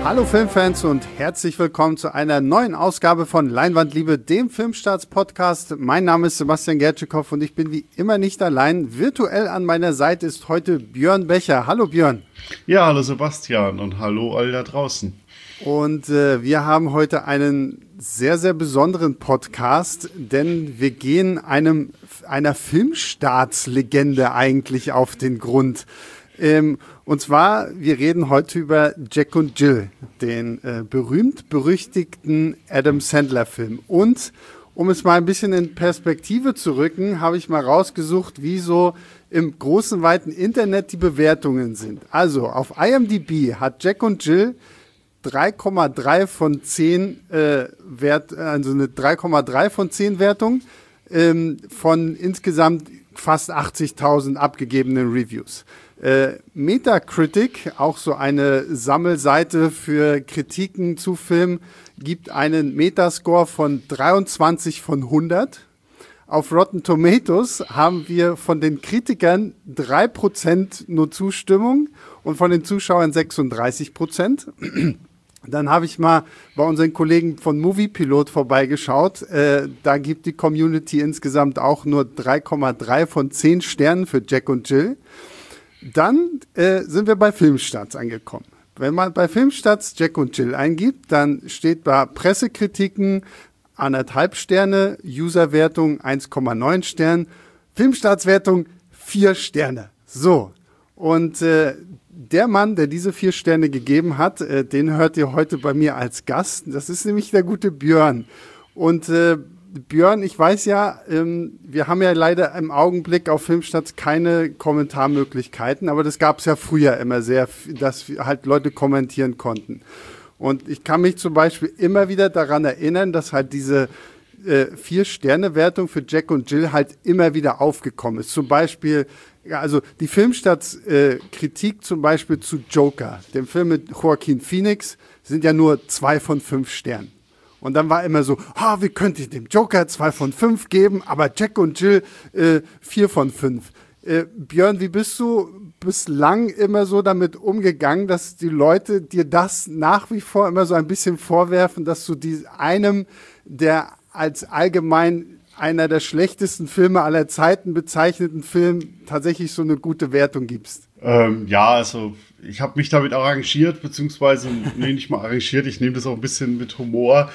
Hallo Filmfans und herzlich willkommen zu einer neuen Ausgabe von Leinwandliebe, dem Filmstarts-Podcast. Mein Name ist Sebastian Gertschikow und ich bin wie immer nicht allein. Virtuell an meiner Seite ist heute Björn Becher. Hallo Björn. Ja, hallo Sebastian und hallo all da draußen. Und wir haben heute einen sehr, sehr besonderen Podcast, denn wir gehen einer Filmstartslegende eigentlich auf den Grund. Und zwar, wir reden heute über Jack und Jill, den berühmt-berüchtigten Adam Sandler-Film. Und um es mal ein bisschen in Perspektive zu rücken, habe ich mal rausgesucht, wie so im großen, weiten Internet die Bewertungen sind. Also auf IMDb hat Jack und Jill 3,3 von 10 also eine 3,3 von 10 Wertung von insgesamt fast 80.000 abgegebenen Reviews. Metacritic, auch so eine Sammelseite für Kritiken zu Filmen, gibt einen Metascore von 23 von 100. Auf Rotten Tomatoes haben wir von den Kritikern 3% nur Zustimmung und von den Zuschauern 36%. Dann habe ich mal bei unseren Kollegen von Moviepilot vorbeigeschaut. Da gibt die Community insgesamt auch nur 3,3 von 10 Sternen für Jack und Jill. Dann sind wir bei Filmstarts angekommen. Wenn man bei Filmstarts Jack und Jill eingibt, dann steht bei Pressekritiken 1,5 Sterne, Userwertung 1,9 Stern, Filmstartswertung 4 Sterne. So, und der Mann, der diese 4 Sterne gegeben hat, den hört ihr heute bei mir als Gast. Das ist nämlich der gute Björn. Und Björn, ich weiß ja, wir haben ja leider im Augenblick auf Filmstarts keine Kommentarmöglichkeiten, aber das gab es ja früher immer sehr, dass halt Leute kommentieren konnten. Und ich kann mich zum Beispiel immer wieder daran erinnern, dass halt diese 4-Sterne-Wertung für Jack und Jill halt immer wieder aufgekommen ist. Zum Beispiel, ja, also die Filmstarts-Kritik zum Beispiel zu Joker, dem Film mit Joaquin Phoenix, sind ja nur 2 von 5 Sternen. Und dann war immer so, wie könnt ihr dem Joker 2 von 5 geben, aber Jack und Jill 4 von 5. Björn, wie bist du bislang immer so damit umgegangen, dass die Leute dir das nach wie vor immer so ein bisschen vorwerfen, dass du einem, der als allgemein einer der schlechtesten Filme aller Zeiten bezeichneten Film tatsächlich so eine gute Wertung gibst? Also ich habe mich damit arrangiert, beziehungsweise, nicht mal arrangiert, ich nehme das auch ein bisschen mit Humor.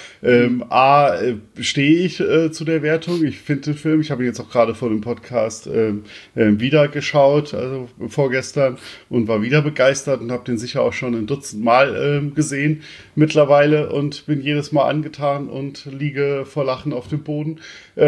Stehe ich zu der Wertung. Ich finde den Film, ich habe ihn jetzt auch gerade vor dem Podcast wieder geschaut, also vorgestern, und war wieder begeistert und habe den sicher auch schon ein Dutzend Mal gesehen mittlerweile und bin jedes Mal angetan und liege vor Lachen auf dem Boden.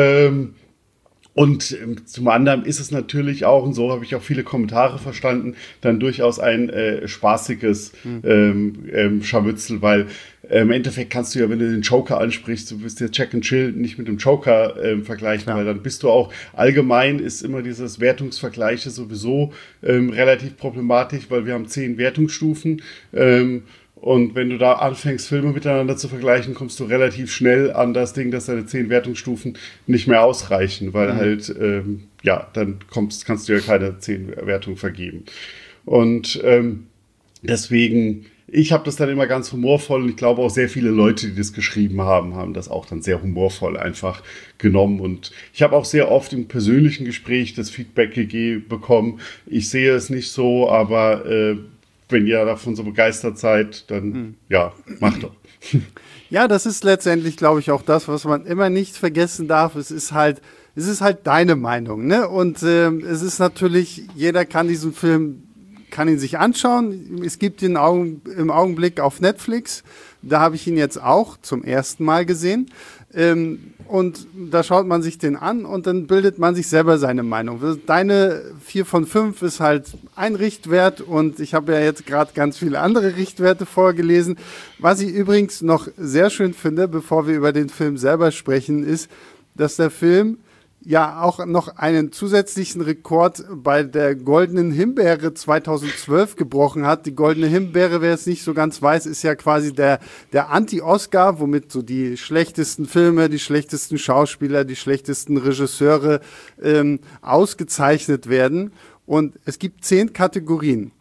Und zum anderen ist es natürlich auch, und so habe ich auch viele Kommentare verstanden, dann durchaus ein spaßiges Scharmützel, weil im Endeffekt kannst du ja, wenn du den Joker ansprichst, du wirst jetzt Jack and Jill nicht mit dem Joker vergleichen, weil dann bist du auch, allgemein ist immer dieses Wertungsvergleiche sowieso relativ problematisch, weil wir haben 10 Wertungsstufen, und wenn du da anfängst, Filme miteinander zu vergleichen, kommst du relativ schnell an das Ding, dass deine 10 Wertungsstufen nicht mehr ausreichen, weil dann kannst du ja keine 10 Wertungen vergeben. Und deswegen, ich habe das dann immer ganz humorvoll, und ich glaube auch sehr viele Leute, die das geschrieben haben, haben das auch dann sehr humorvoll einfach genommen. Und ich habe auch sehr oft im persönlichen Gespräch das Feedback bekommen. Ich sehe es nicht so, aber wenn ihr davon so begeistert seid, dann macht doch. Ja, das ist letztendlich, glaube ich, auch das, was man immer nicht vergessen darf. Es ist halt deine Meinung, ne? Und es ist natürlich, jeder kann ihn sich anschauen. Es gibt ihn im Augenblick auf Netflix. Da habe ich ihn jetzt auch zum ersten Mal gesehen. Und da schaut man sich den an und dann bildet man sich selber seine Meinung. Deine 4 von 5 ist halt ein Richtwert und ich habe ja jetzt gerade ganz viele andere Richtwerte vorgelesen. Was ich übrigens noch sehr schön finde, bevor wir über den Film selber sprechen, ist, dass der Film ja auch noch einen zusätzlichen Rekord bei der Goldenen Himbeere 2012 gebrochen hat. Die Goldene Himbeere, wer es nicht so ganz weiß, ist ja quasi der Anti-Oscar, womit so die schlechtesten Filme, die schlechtesten Schauspieler, die schlechtesten Regisseure ausgezeichnet werden. Und es gibt 10 Kategorien.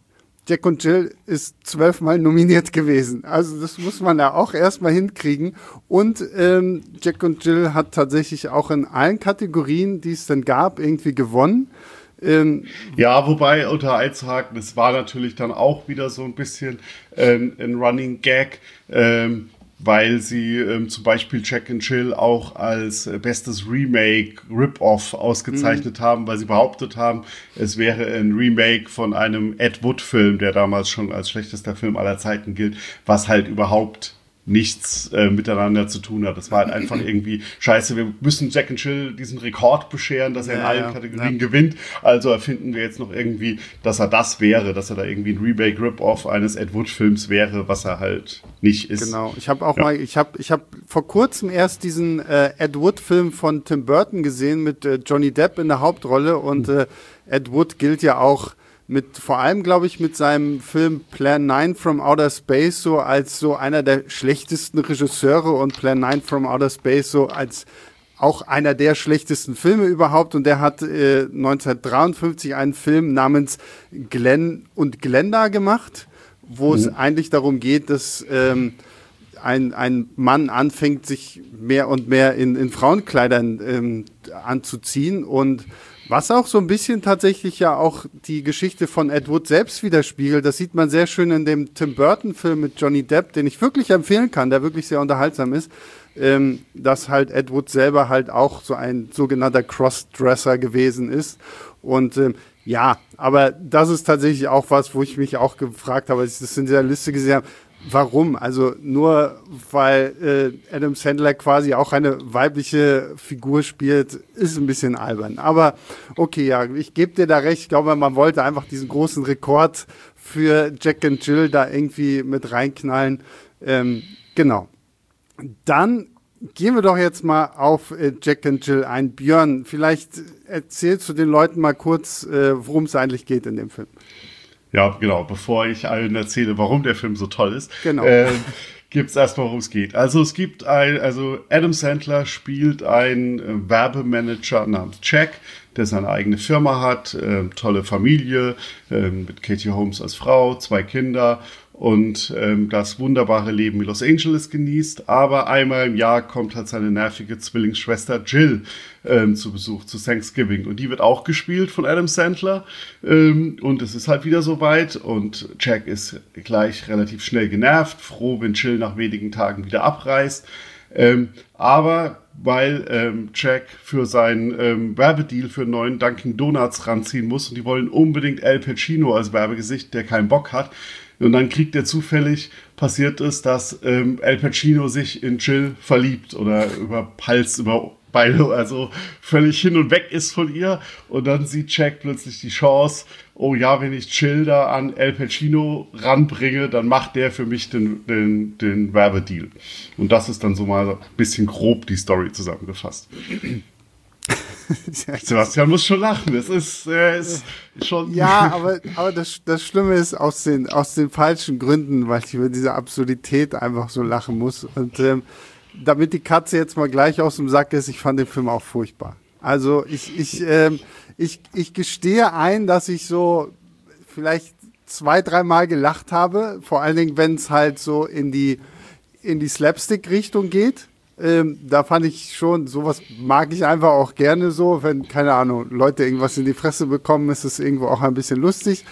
Jack und Jill ist 12-mal nominiert gewesen. Also das muss man ja auch erstmal hinkriegen. Und Jack und Jill hat tatsächlich auch in allen Kategorien, die es dann gab, irgendwie gewonnen. Ja, wobei unter einzuhaken, es war natürlich dann auch wieder so ein bisschen ein Running Gag, weil sie zum Beispiel Jack and Jill auch als bestes Remake Rip-Off ausgezeichnet haben, weil sie behauptet haben, es wäre ein Remake von einem Ed Wood-Film, der damals schon als schlechtester Film aller Zeiten gilt, was halt überhaupt nichts miteinander zu tun hat. Das war halt einfach irgendwie scheiße, wir müssen Jack and Jill diesen Rekord bescheren, dass er in allen Kategorien gewinnt, also erfinden wir jetzt noch irgendwie, dass er das wäre, dass er da irgendwie ein Remake Rip-Off eines Ed Wood-Films wäre, was er halt nicht ist. Genau, ich habe auch mal, ich hab vor kurzem erst diesen Ed Wood-Film von Tim Burton gesehen mit Johnny Depp in der Hauptrolle und Ed Wood gilt ja auch vor allem, glaube ich, mit seinem Film Plan 9 from Outer Space so als so einer der schlechtesten Regisseure und Plan 9 from Outer Space so als auch einer der schlechtesten Filme überhaupt. Und der hat 1953 einen Film namens Glenn und Glenda gemacht, wo es eigentlich darum geht, dass ein Mann anfängt, sich mehr und mehr in Frauenkleidern anzuziehen und was auch so ein bisschen tatsächlich ja auch die Geschichte von Ed Wood selbst widerspiegelt. Das sieht man sehr schön in dem Tim Burton-Film mit Johnny Depp, den ich wirklich empfehlen kann, der wirklich sehr unterhaltsam ist, dass halt Ed Wood selber halt auch so ein sogenannter Crossdresser gewesen ist. Und ja, aber das ist tatsächlich auch was, wo ich mich auch gefragt habe, als ich das in dieser Liste gesehen habe, warum? Also nur weil Adam Sandler quasi auch eine weibliche Figur spielt, ist ein bisschen albern. Aber okay, ja, ich gebe dir da recht. Ich glaube, man wollte einfach diesen großen Rekord für Jack and Jill da irgendwie mit reinknallen. Genau. Dann gehen wir doch jetzt mal auf Jack and Jill ein. Björn, vielleicht erzählst du den Leuten mal kurz, worum es eigentlich geht in dem Film. Ja, genau. Bevor ich allen erzähle, warum der Film so toll ist, genau. Gibt es erstmal, worum es geht. Also es gibt Adam Sandler spielt einen Werbemanager namens Jack, der seine eigene Firma hat, tolle Familie, mit Katie Holmes als Frau, 2 Kinder und das wunderbare Leben in Los Angeles genießt. Aber einmal im Jahr kommt halt seine nervige Zwillingsschwester Jill zu Besuch zu Thanksgiving. Und die wird auch gespielt von Adam Sandler. Und es ist halt wieder soweit. Und Jack ist gleich relativ schnell genervt, froh, wenn Jill nach wenigen Tagen wieder abreist. Aber weil Jack für seinen Werbedeal für einen neuen Dunkin' Donuts ranziehen muss und die wollen unbedingt Al Pacino als Werbegesicht, der keinen Bock hat. Und dann kriegt er zufällig, passiert es, dass Al Pacino sich in Jill verliebt oder über Hals, über Beine, also völlig hin und weg ist von ihr. Und dann sieht Jack plötzlich die Chance, oh ja, wenn ich Jill da an Al Pacino ranbringe, dann macht der für mich den Werbedeal. Und das ist dann so mal ein bisschen grob die Story zusammengefasst. Sebastian muss schon lachen, das ist schon... Ja, aber das Schlimme ist aus den falschen Gründen, weil ich über diese Absurdität einfach so lachen muss. Und damit die Katze jetzt mal gleich aus dem Sack ist, ich fand den Film auch furchtbar. Also ich gestehe ein, dass ich so vielleicht 2-3 Mal gelacht habe, vor allen Dingen, wenn es halt so in die Slapstick-Richtung geht. Da fand ich schon, sowas mag ich einfach auch gerne so, wenn, keine Ahnung, Leute irgendwas in die Fresse bekommen, ist es irgendwo auch ein bisschen lustig.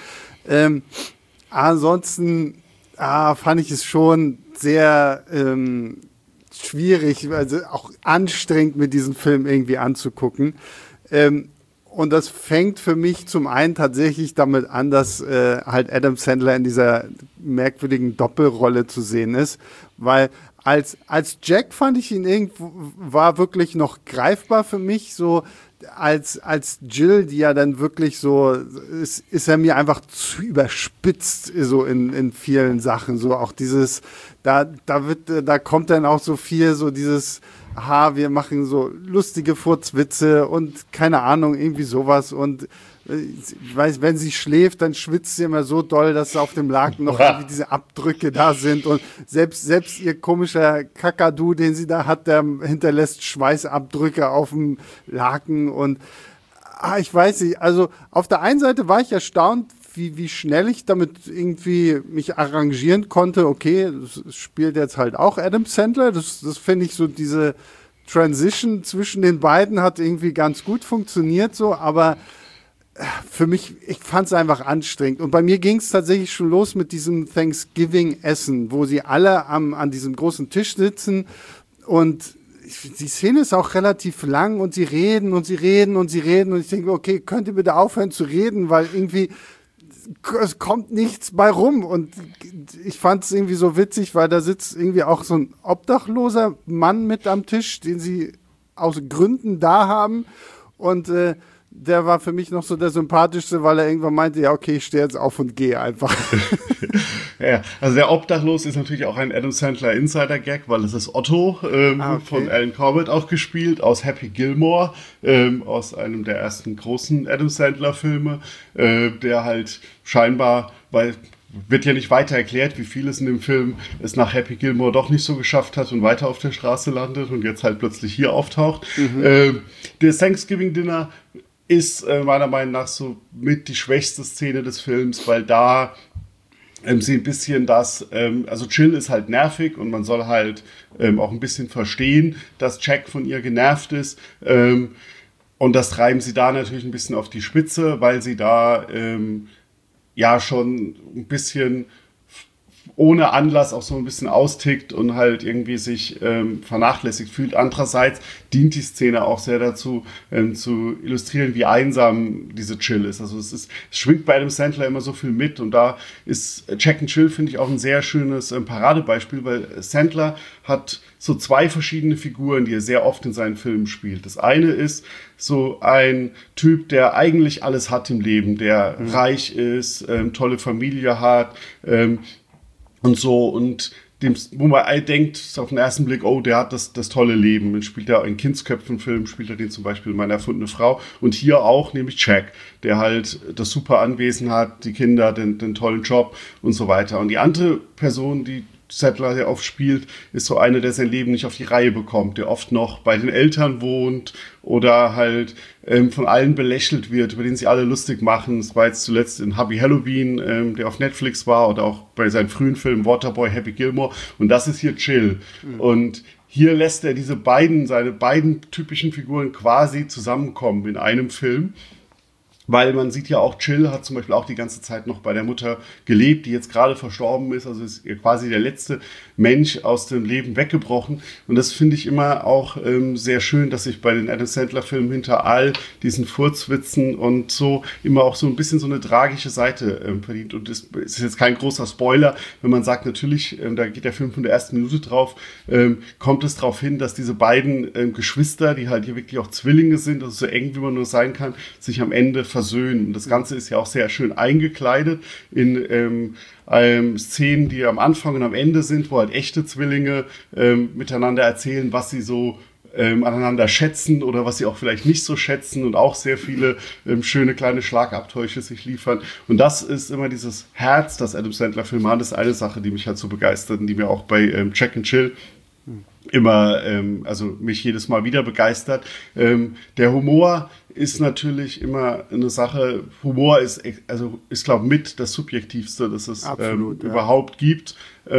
Ansonsten fand ich es schon sehr schwierig, also auch anstrengend, mit diesem Film irgendwie anzugucken. Und das fängt für mich zum einen tatsächlich damit an, dass halt Adam Sandler in dieser merkwürdigen Doppelrolle zu sehen ist, weil als Jack fand ich ihn irgendwo, war wirklich noch greifbar für mich, so als Jill, die ja dann wirklich so, ist er mir einfach zu überspitzt, so in vielen Sachen, so auch dieses, da kommt dann auch so viel, so dieses, wir machen so lustige Furzwitze und keine Ahnung, irgendwie sowas und ich weiß, wenn sie schläft, dann schwitzt sie immer so doll, dass auf dem Laken noch irgendwie diese Abdrücke da sind und selbst ihr komischer Kakadu, den sie da hat, der hinterlässt Schweißabdrücke auf dem Laken und ich weiß nicht, also auf der einen Seite war ich erstaunt, wie schnell ich damit irgendwie mich arrangieren konnte. Okay, es spielt jetzt halt auch Adam Sandler. Das finde ich so, diese Transition zwischen den beiden hat irgendwie ganz gut funktioniert so, aber für mich, ich fand es einfach anstrengend. Und bei mir ging es tatsächlich schon los mit diesem Thanksgiving-Essen, wo sie alle an diesem großen Tisch sitzen und die Szene ist auch relativ lang und sie reden und sie reden und sie reden und ich denke, okay, könnt ihr bitte aufhören zu reden, weil irgendwie es kommt nichts bei rum und ich fand es irgendwie so witzig, weil da sitzt irgendwie auch so ein obdachloser Mann mit am Tisch, den sie aus Gründen da haben und der war für mich noch so der sympathischste, weil er irgendwann meinte, ja okay, ich stehe jetzt auf und gehe einfach. Ja, also der Obdachlos ist natürlich auch ein Adam Sandler Insider-Gag, weil es ist Otto okay. Von Alan Corbett auch gespielt, aus Happy Gilmore, aus einem der ersten großen Adam Sandler-Filme, der halt scheinbar, weil wird ja nicht weiter erklärt, wie viel es in dem Film es nach Happy Gilmore doch nicht so geschafft hat und weiter auf der Straße landet und jetzt halt plötzlich hier auftaucht. Das Thanksgiving Dinner ist meiner Meinung nach so mit die schwächste Szene des Films, weil da sie ein bisschen also Jill ist halt nervig und man soll halt auch ein bisschen verstehen, dass Jack von ihr genervt ist. Und das treiben sie da natürlich ein bisschen auf die Spitze, weil sie da ja schon ein bisschen ohne Anlass auch so ein bisschen austickt und halt irgendwie sich vernachlässigt fühlt. Andererseits dient die Szene auch sehr dazu, zu illustrieren, wie einsam diese Jill ist. Also es schwingt bei Adam Sandler immer so viel mit und da ist Jack and Jill, finde ich, auch ein sehr schönes Paradebeispiel, weil Sandler hat so zwei verschiedene Figuren, die er sehr oft in seinen Filmen spielt. Das eine ist so ein Typ, der eigentlich alles hat im Leben, der reich ist, tolle Familie hat, und so, und wo man denkt, auf den ersten Blick, oh, der hat das tolle Leben. Dann spielt er in Kindsköpfen-Filmen, spielt er den zum Beispiel Meine erfundene Frau. Und hier auch, nämlich Jack, der halt das super Anwesen hat, die Kinder, den tollen Job und so weiter. Und die andere Person, die Sandler sehr oft spielt, ist so einer, der sein Leben nicht auf die Reihe bekommt, der oft noch bei den Eltern wohnt oder halt von allen belächelt wird, über den sie alle lustig machen. Das war jetzt zuletzt in Hubby Halloween, der auf Netflix war, oder auch bei seinen frühen Filmen Waterboy, Happy Gilmore. Und das ist hier Jill. Und hier lässt er seine beiden typischen Figuren quasi zusammenkommen in einem Film. Weil man sieht ja auch, Jill hat zum Beispiel auch die ganze Zeit noch bei der Mutter gelebt, die jetzt gerade verstorben ist. Also ist quasi der letzte Mensch aus dem Leben weggebrochen. Und das finde ich immer auch sehr schön, dass sich bei den Adam Sandler-Filmen hinter all diesen Furzwitzen und so immer auch so ein bisschen so eine tragische Seite verdient. Und es ist jetzt kein großer Spoiler, wenn man sagt, natürlich, da geht der Film von der ersten Minute drauf, kommt es darauf hin, dass diese beiden Geschwister, die halt hier wirklich auch Zwillinge sind, also so eng wie man nur sein kann, sich am Ende versöhnen. Und das Ganze ist ja auch sehr schön eingekleidet in Szenen, die am Anfang und am Ende sind, wo halt echte Zwillinge miteinander erzählen, was sie so aneinander schätzen oder was sie auch vielleicht nicht so schätzen und auch sehr viele schöne kleine Schlagabtäusche sich liefern. Und das ist immer dieses Herz, das Adam Sandler-Filme hat. Das ist eine Sache, die mich halt so begeistert und die mir auch bei Jack and Jill immer, also mich jedes Mal wieder begeistert. Der Humor ist natürlich immer eine Sache. Humor ist glaube ich, mit das Subjektivste, das es absolut, überhaupt gibt.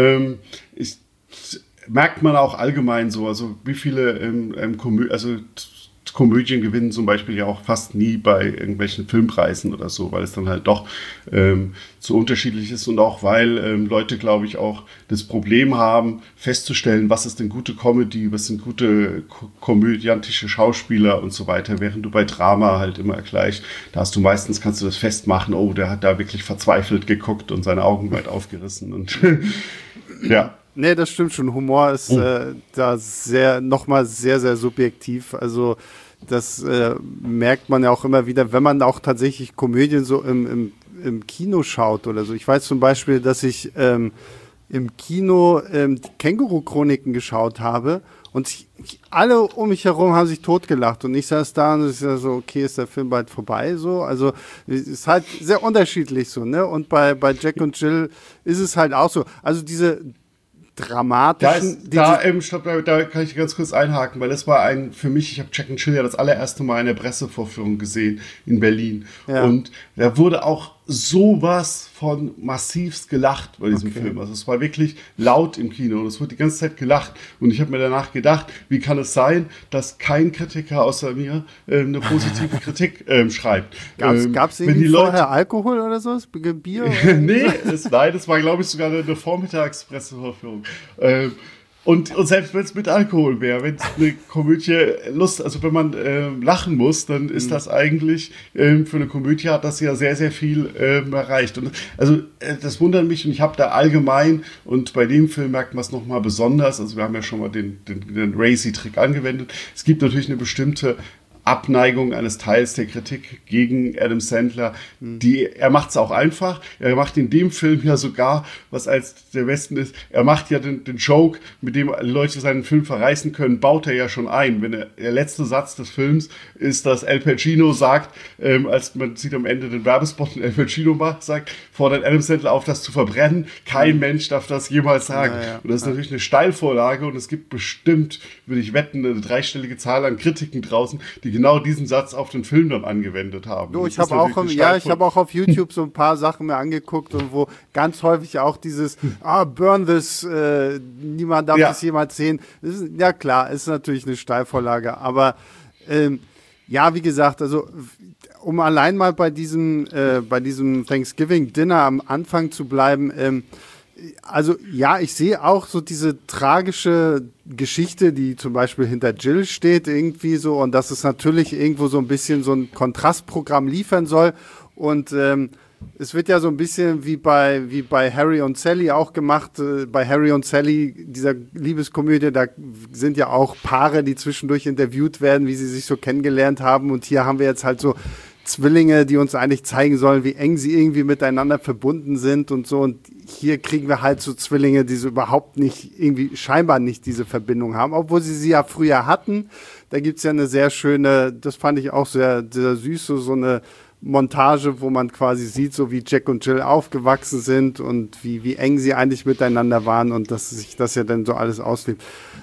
Merkt man auch allgemein so, also wie viele Komödien gewinnen zum Beispiel ja auch fast nie bei irgendwelchen Filmpreisen oder so, weil es dann halt doch so unterschiedlich ist und auch weil Leute, glaube ich, auch das Problem haben, festzustellen, was ist denn gute Comedy, was sind gute komödiantische Schauspieler und so weiter, während du bei Drama halt immer gleich, kannst du das festmachen, oh, der hat da wirklich verzweifelt geguckt und seine Augen weit aufgerissen und ja. Nee, das stimmt schon. Humor ist da nochmal sehr, sehr subjektiv. Also das merkt man ja auch immer wieder, wenn man auch tatsächlich Komödien so im Kino schaut oder so. Ich weiß zum Beispiel, dass ich im Kino die Känguru-Chroniken geschaut habe und alle um mich herum haben sich totgelacht und ich saß da und ich so, okay, ist der Film bald vorbei? So, also es ist halt sehr unterschiedlich so, ne? Und bei Jack und Jill ist es halt auch so. Also diese dramatischen... Da kann ich ganz kurz einhaken, weil das war für mich, ich habe Jack and Jill ja das allererste Mal in der Pressevorführung gesehen in Berlin. Ja. Und da wurde auch sowas von massivst gelacht bei diesem Film. Also es war wirklich laut im Kino und es wurde die ganze Zeit gelacht. Und ich habe mir danach gedacht, wie kann es sein, dass kein Kritiker außer mir eine positive Kritik schreibt. Gab es irgendwie vorher Alkohol oder so? Bier? Oder nee, nein, das war, glaube ich, sogar eine Vormittagspressevorführung. Und selbst wenn es mit Alkohol wäre, wenn es eine Komödie also wenn man lachen muss, dann ist das eigentlich, für eine Komödie hat das ja sehr, sehr viel erreicht. Und also das wundert mich und ich habe da allgemein, und bei dem Film merkt man es nochmal besonders, also wir haben ja schon mal den Racy-Trick angewendet, es gibt natürlich eine bestimmte Abneigung eines Teils der Kritik gegen Adam Sandler. Er macht es auch einfach. Er macht in dem Film ja sogar, was als der Westen ist, er macht ja den Joke, mit dem Leute seinen Film verreißen können, baut er ja schon ein. Wenn der letzte Satz des Films ist, dass Al Pacino sagt, als man sieht am Ende den Werbespot, den Al Pacino macht, sagt, fordert Adam Sandler auf, das zu verbrennen. Kein Mensch darf das jemals sagen. Ja. Und das ist natürlich eine Steilvorlage und es gibt bestimmt, würde ich wetten, eine dreistellige Zahl an Kritiken draußen, die genau diesen Satz auf den Film dann angewendet haben. Ich habe auch auf YouTube so ein paar Sachen mir angeguckt und wo ganz häufig auch dieses burn this, niemand darf das jemals sehen. Das ist, ja klar, ist natürlich eine Steilvorlage, aber wie gesagt, also um allein mal bei diesem Thanksgiving Dinner am Anfang zu bleiben, also ja, ich sehe auch so diese tragische Geschichte, die zum Beispiel hinter Jill steht irgendwie so, und dass es natürlich irgendwo so ein bisschen so ein Kontrastprogramm liefern soll, und es wird ja so ein bisschen wie bei Harry und Sally auch gemacht. Bei Harry und Sally, dieser Liebeskomödie, da sind ja auch Paare, die zwischendurch interviewt werden, wie sie sich so kennengelernt haben, und hier haben wir jetzt halt so Zwillinge, die uns eigentlich zeigen sollen, wie eng sie irgendwie miteinander verbunden sind und so. Und hier kriegen wir halt so Zwillinge, die so überhaupt nicht, irgendwie scheinbar nicht diese Verbindung haben, obwohl sie ja früher hatten. Da gibt's ja eine sehr schöne, das fand ich auch sehr, sehr süß, so eine Montage, wo man quasi sieht, so wie Jack und Jill aufgewachsen sind und wie eng sie eigentlich miteinander waren und dass sich das ja dann so alles auslebt.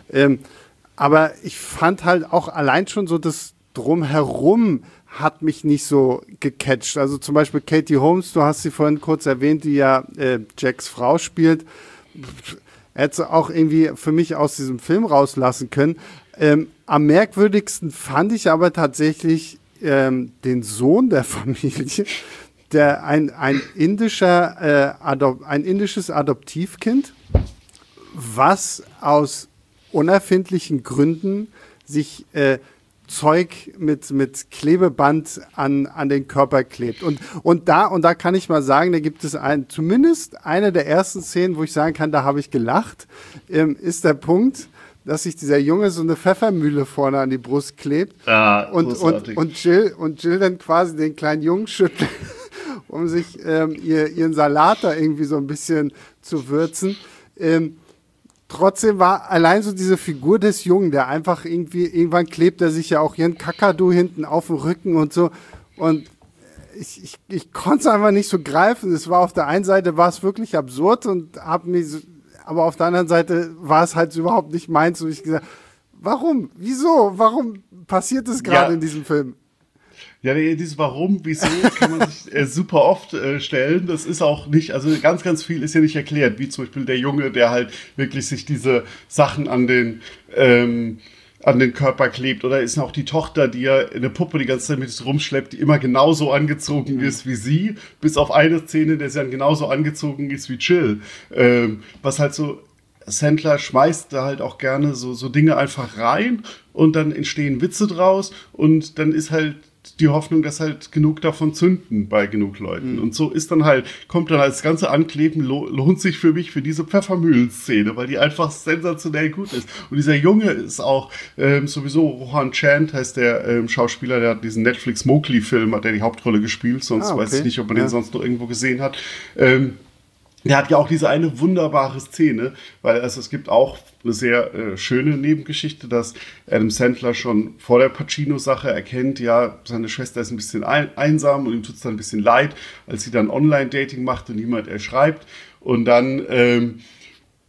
Aber ich fand halt auch allein schon so das Drumherum hat mich nicht so gecatcht. Also zum Beispiel Katie Holmes, du hast sie vorhin kurz erwähnt, die ja Jacks Frau spielt. Hätte sie auch irgendwie für mich aus diesem Film rauslassen können. Am merkwürdigsten fand ich aber tatsächlich den Sohn der Familie, der ein indisches Adoptivkind, was aus unerfindlichen Gründen sich Zeug mit Klebeband an den Körper klebt. Und da kann ich mal sagen, da gibt es zumindest eine der ersten Szenen, wo ich sagen kann, da habe ich gelacht, ist der Punkt, dass sich dieser Junge so eine Pfeffermühle vorne an die Brust klebt und Jill dann quasi den kleinen Jungen schüttelt, um sich ihren Salat da irgendwie so ein bisschen zu würzen. Trotzdem war allein so diese Figur des Jungen, der einfach irgendwann klebt er sich ja auch hier ein Kakadu hinten auf dem Rücken und so. Und ich konnte es einfach nicht so greifen. Es war auf der einen Seite war es wirklich absurd und aber auf der anderen Seite war es halt überhaupt nicht meins. Und ich gesagt, warum? Wieso? Warum passiert das gerade in diesem Film? Ja, dieses Warum, wieso kann man sich super oft stellen. Das ist auch nicht, also ganz, ganz viel ist ja nicht erklärt. Wie zum Beispiel der Junge, der halt wirklich sich diese Sachen an den Körper klebt. Oder ist auch die Tochter, die ja eine Puppe die ganze Zeit mit sich rumschleppt, die immer genauso angezogen ist wie sie. Bis auf eine Szene, in der sie dann genauso angezogen ist wie Jill. Was halt so, Sandler schmeißt da halt auch gerne so Dinge einfach rein und dann entstehen Witze draus und dann ist halt die Hoffnung, dass halt genug davon zünden bei genug Leuten. Und so ist dann halt, kommt dann halt das ganze Ankleben, lohnt sich für mich für diese Pfeffermühlen-Szene, weil die einfach sensationell gut ist. Und dieser Junge ist auch sowieso, Rohan Chant heißt der Schauspieler, der hat diesen Netflix Mowgli-Film, hat der die Hauptrolle gespielt, sonst weiß ich nicht, ob man den sonst noch irgendwo gesehen hat. Der hat ja auch diese eine wunderbare Szene, weil es gibt auch eine sehr schöne Nebengeschichte, dass Adam Sandler schon vor der Pacino-Sache erkennt, ja, seine Schwester ist ein bisschen einsam und ihm tut es dann ein bisschen leid, als sie dann Online-Dating macht und niemand schreibt. Und dann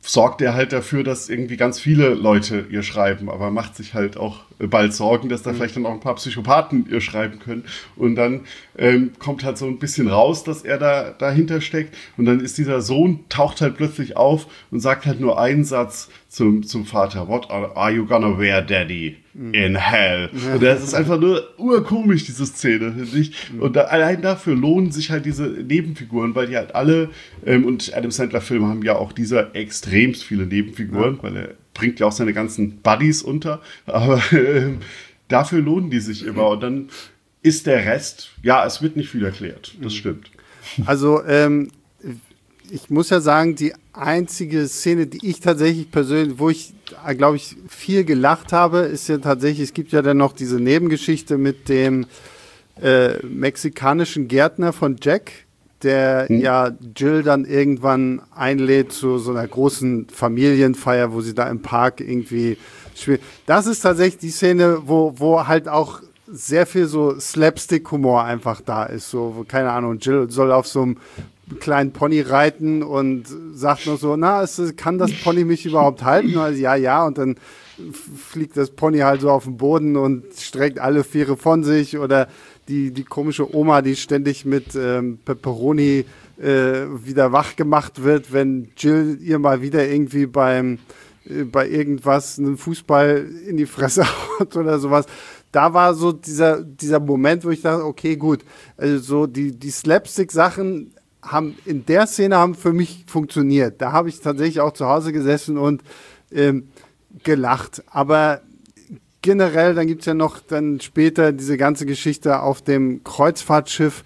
sorgt er halt dafür, dass irgendwie ganz viele Leute ihr schreiben, aber macht sich halt auch bald Sorgen, dass da vielleicht dann auch ein paar Psychopathen ihr schreiben können. Und dann kommt halt so ein bisschen raus, dass er dahinter steckt. Und dann ist dieser Sohn, taucht halt plötzlich auf und sagt halt nur einen Satz zum Vater. What are you gonna wear, Daddy? In hell. Und das ist einfach nur urkomisch, diese Szene, finde ich. Und allein dafür lohnen sich halt diese Nebenfiguren, weil die halt alle, und Adam Sandler-Filme haben ja auch dieser extremst viele Nebenfiguren, weil er bringt ja auch seine ganzen Buddies unter, aber dafür lohnen die sich immer. Und dann ist der Rest, ja, es wird nicht viel erklärt, das stimmt. Also, ich muss ja sagen, die einzige Szene, die ich tatsächlich persönlich, wo ich, glaube ich, viel gelacht habe, ist ja tatsächlich, es gibt ja dann noch diese Nebengeschichte mit dem mexikanischen Gärtner von Jack, der ja Jill dann irgendwann einlädt zu so einer großen Familienfeier, wo sie da im Park irgendwie spielt. Das ist tatsächlich die Szene, wo halt auch sehr viel so Slapstick-Humor einfach da ist. So, wo, keine Ahnung, Jill soll auf so einem kleinen Pony reiten und sagt nur so, kann das Pony mich überhaupt halten? Also, ja, und dann fliegt das Pony halt so auf den Boden und streckt alle Viere von sich, oder die komische Oma, die ständig mit Pepperoni wieder wach gemacht wird, wenn Jill ihr mal wieder irgendwie bei irgendwas einen Fußball in die Fresse haut oder sowas. Da war so dieser Moment, wo ich dachte, okay, gut, also so die Slapstick-Sachen in der Szene für mich funktioniert. Da habe ich tatsächlich auch zu Hause gesessen und gelacht. Aber generell, dann gibt es ja noch dann später diese ganze Geschichte auf dem Kreuzfahrtschiff.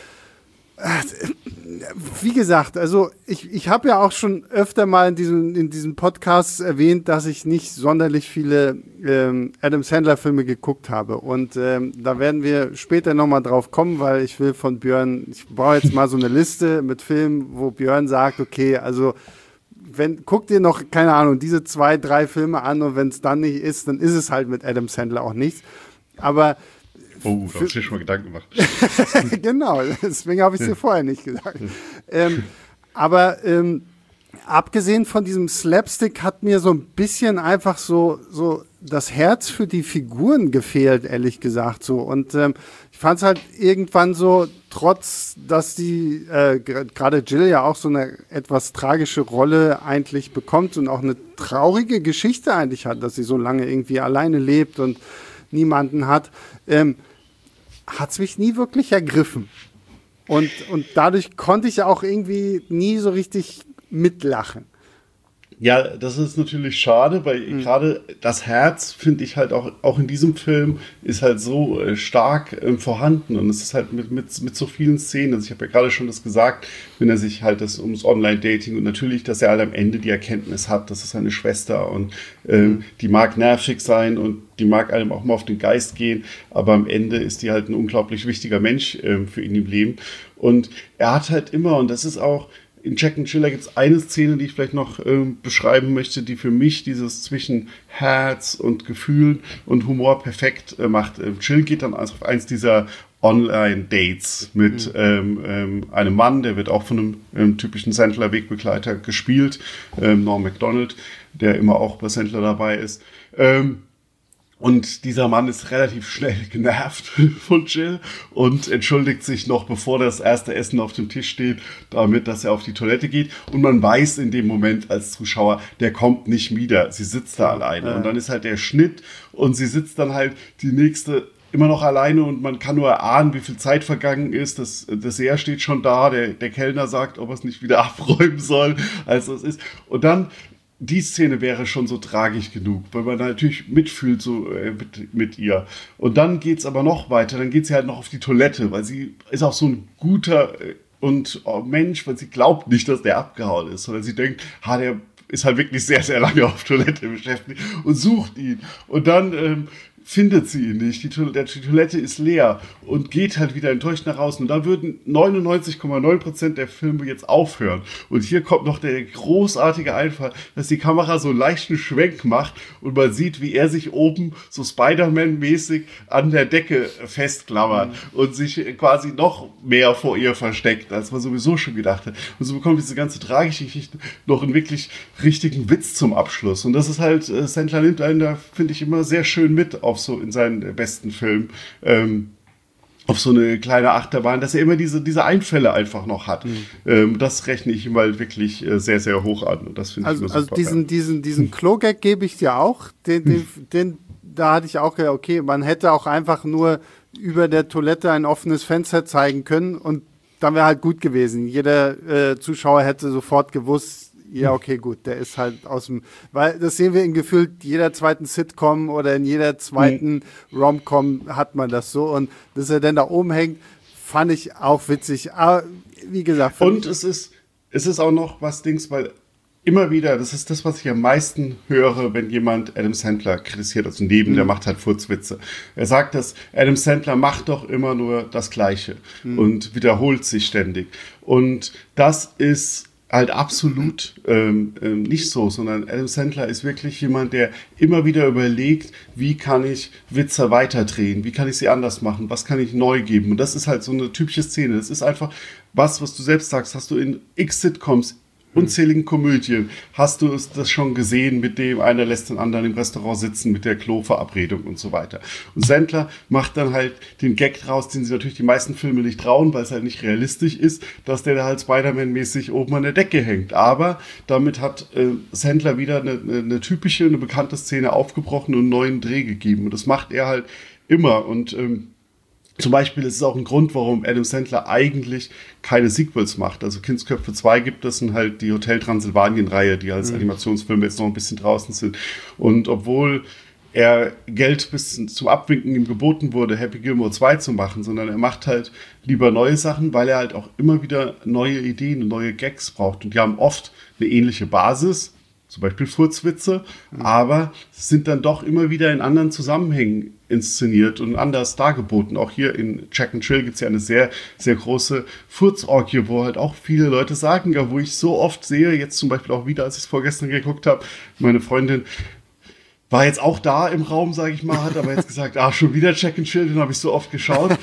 Wie gesagt, also ich habe ja auch schon öfter mal in diesen Podcasts erwähnt, dass ich nicht sonderlich viele Adam Sandler-Filme geguckt habe. Und da werden wir später nochmal drauf kommen, weil ich will von Björn, ich brauche jetzt mal so eine Liste mit Filmen, wo Björn sagt, okay, also guck dir noch, keine Ahnung, diese 2, 3 Filme an, und wenn es dann nicht ist, dann ist es halt mit Adam Sandler auch nichts. Aber da hast du dir schon mal Gedanken gemacht. Genau, deswegen habe ich es dir vorher nicht gesagt. Aber abgesehen von diesem Slapstick hat mir so ein bisschen einfach so das Herz für die Figuren gefehlt, ehrlich gesagt. So. Und ich fand es halt irgendwann so, trotz, dass die gerade Jill ja auch so eine etwas tragische Rolle eigentlich bekommt und auch eine traurige Geschichte eigentlich hat, dass sie so lange irgendwie alleine lebt und niemanden hat, hat es mich nie wirklich ergriffen. Und dadurch konnte ich ja auch irgendwie nie so richtig mitlachen. Ja, das ist natürlich schade, weil gerade das Herz, finde ich halt auch in diesem Film, ist halt so stark vorhanden, und es ist halt mit so vielen Szenen. Also ich habe ja gerade schon das gesagt, wenn er sich halt ums Online-Dating, und natürlich, dass er halt am Ende die Erkenntnis hat, das ist seine Schwester, und die mag nervig sein und die mag einem auch mal auf den Geist gehen, aber am Ende ist die halt ein unglaublich wichtiger Mensch für ihn im Leben. Und er hat halt immer, und das ist auch, in Jack and Jill gibt es eine Szene, die ich vielleicht noch beschreiben möchte, die für mich dieses zwischen Herz und Gefühlen und Humor perfekt macht. Jill geht dann also auf eins dieser Online-Dates mit einem Mann, der wird auch von einem typischen Sandler-Wegbegleiter gespielt, Norm Macdonald, der immer auch bei Sandler dabei ist. Und dieser Mann ist relativ schnell genervt von Jill und entschuldigt sich noch, bevor das erste Essen auf dem Tisch steht, damit, dass er auf die Toilette geht. Und man weiß in dem Moment als Zuschauer, der kommt nicht wieder. Sie sitzt da alleine. Und dann ist halt der Schnitt, und sie sitzt dann halt die nächste immer noch alleine, und man kann nur erahnen, wie viel Zeit vergangen ist. Das Dessert steht schon da. Der Kellner sagt, ob er es nicht wieder abräumen soll, als es ist. Und dann, die Szene wäre schon so tragisch genug, weil man natürlich mitfühlt so mit ihr. Und dann geht's aber noch weiter, dann geht sie halt noch auf die Toilette, weil sie ist auch so ein guter Mensch, weil sie glaubt nicht, dass der abgehauen ist, sondern sie denkt, der ist halt wirklich sehr, sehr lange auf Toilette beschäftigt und sucht ihn. Und dann findet sie ihn nicht. Die Toilette ist leer und geht halt wieder enttäuscht nach außen. Und da würden 99,9% der Filme jetzt aufhören. Und hier kommt noch der großartige Einfall, dass die Kamera so einen leichten Schwenk macht und man sieht, wie er sich oben so Spider-Man-mäßig an der Decke festklammert und sich quasi noch mehr vor ihr versteckt, als man sowieso schon gedacht hat. Und so bekommt diese ganze tragische Geschichte noch einen wirklich richtigen Witz zum Abschluss. Und das ist halt, Sandler nimmt einen da, finde ich, immer sehr schön mit auf so in seinen besten Filmen. Auf so eine kleine Achterbahn, dass er immer diese Einfälle einfach noch hat. Das rechne ich ihm halt wirklich sehr, sehr hoch an. Und das finde ich immer super. Also diesen Klo-Gag gebe ich dir auch. Da hatte ich auch gedacht, okay, man hätte auch einfach nur über der Toilette ein offenes Fenster zeigen können und dann wäre halt gut gewesen. Jeder Zuschauer hätte sofort gewusst, ja, okay, gut, der ist halt aus dem, weil das sehen wir in gefühlt jeder zweiten Sitcom oder in jeder zweiten Rom-Com hat man das so und dass er dann da oben hängt, fand ich auch witzig, aber wie gesagt. Und es ist auch noch was Dings, weil immer wieder, das ist das, was ich am meisten höre, wenn jemand Adam Sandler kritisiert, also der macht halt Furzwitze. Er sagt, dass Adam Sandler macht doch immer nur das Gleiche und wiederholt sich ständig. Und das ist halt absolut nicht so, sondern Adam Sandler ist wirklich jemand, der immer wieder überlegt, wie kann ich Witze weiterdrehen, wie kann ich sie anders machen, was kann ich neu geben. Und das ist halt so eine typische Szene. Das ist einfach was du selbst sagst, hast du in X-Sitcoms, unzähligen Komödien, hast du das schon gesehen, mit dem einer lässt den anderen im Restaurant sitzen, mit der Klo-Verabredung und so weiter. Und Sandler macht dann halt den Gag draus, den sie natürlich die meisten Filme nicht trauen, weil es halt nicht realistisch ist, dass der da halt Spider-Man-mäßig oben an der Decke hängt. Aber damit hat Sandler wieder eine typische, eine bekannte Szene aufgebrochen und einen neuen Dreh gegeben. Und das macht er halt immer. Und zum Beispiel ist es auch ein Grund, warum Adam Sandler eigentlich keine Sequels macht. Also Kindsköpfe 2 gibt es und halt die Hotel Transylvanien-Reihe, die als Animationsfilme jetzt noch ein bisschen draußen sind. Und obwohl er Geld bis zum Abwinken ihm geboten wurde, Happy Gilmore 2 zu machen, sondern er macht halt lieber neue Sachen, weil er halt auch immer wieder neue Ideen und neue Gags braucht. Und die haben oft eine ähnliche Basis, zum Beispiel Furzwitze, aber sind dann doch immer wieder in anderen Zusammenhängen inszeniert und anders dargeboten. Auch hier in Jack and Jill gibt es ja eine sehr, sehr große Furzorgie, wo halt auch viele Leute sagen, ja, wo ich so oft sehe, jetzt zum Beispiel auch wieder, als ich es vorgestern geguckt habe, meine Freundin war jetzt auch da im Raum, sage ich mal, hat aber jetzt gesagt, schon wieder Jack and Jill, den habe ich so oft geschaut,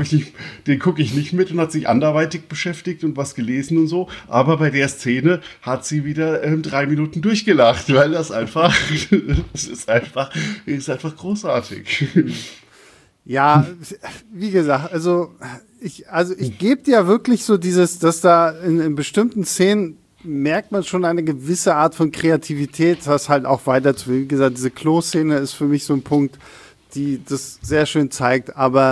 den gucke ich nicht mit und hat sich anderweitig beschäftigt und was gelesen und so, aber bei der Szene hat sie wieder 3 Minuten durchgelacht, weil das einfach, ist einfach großartig. Ja, wie gesagt, also ich gebe dir wirklich so dass da in bestimmten Szenen merkt man schon eine gewisse Art von Kreativität, das halt auch weiter zu. Wie gesagt, diese Klo-Szene ist für mich so ein Punkt, die das sehr schön zeigt, aber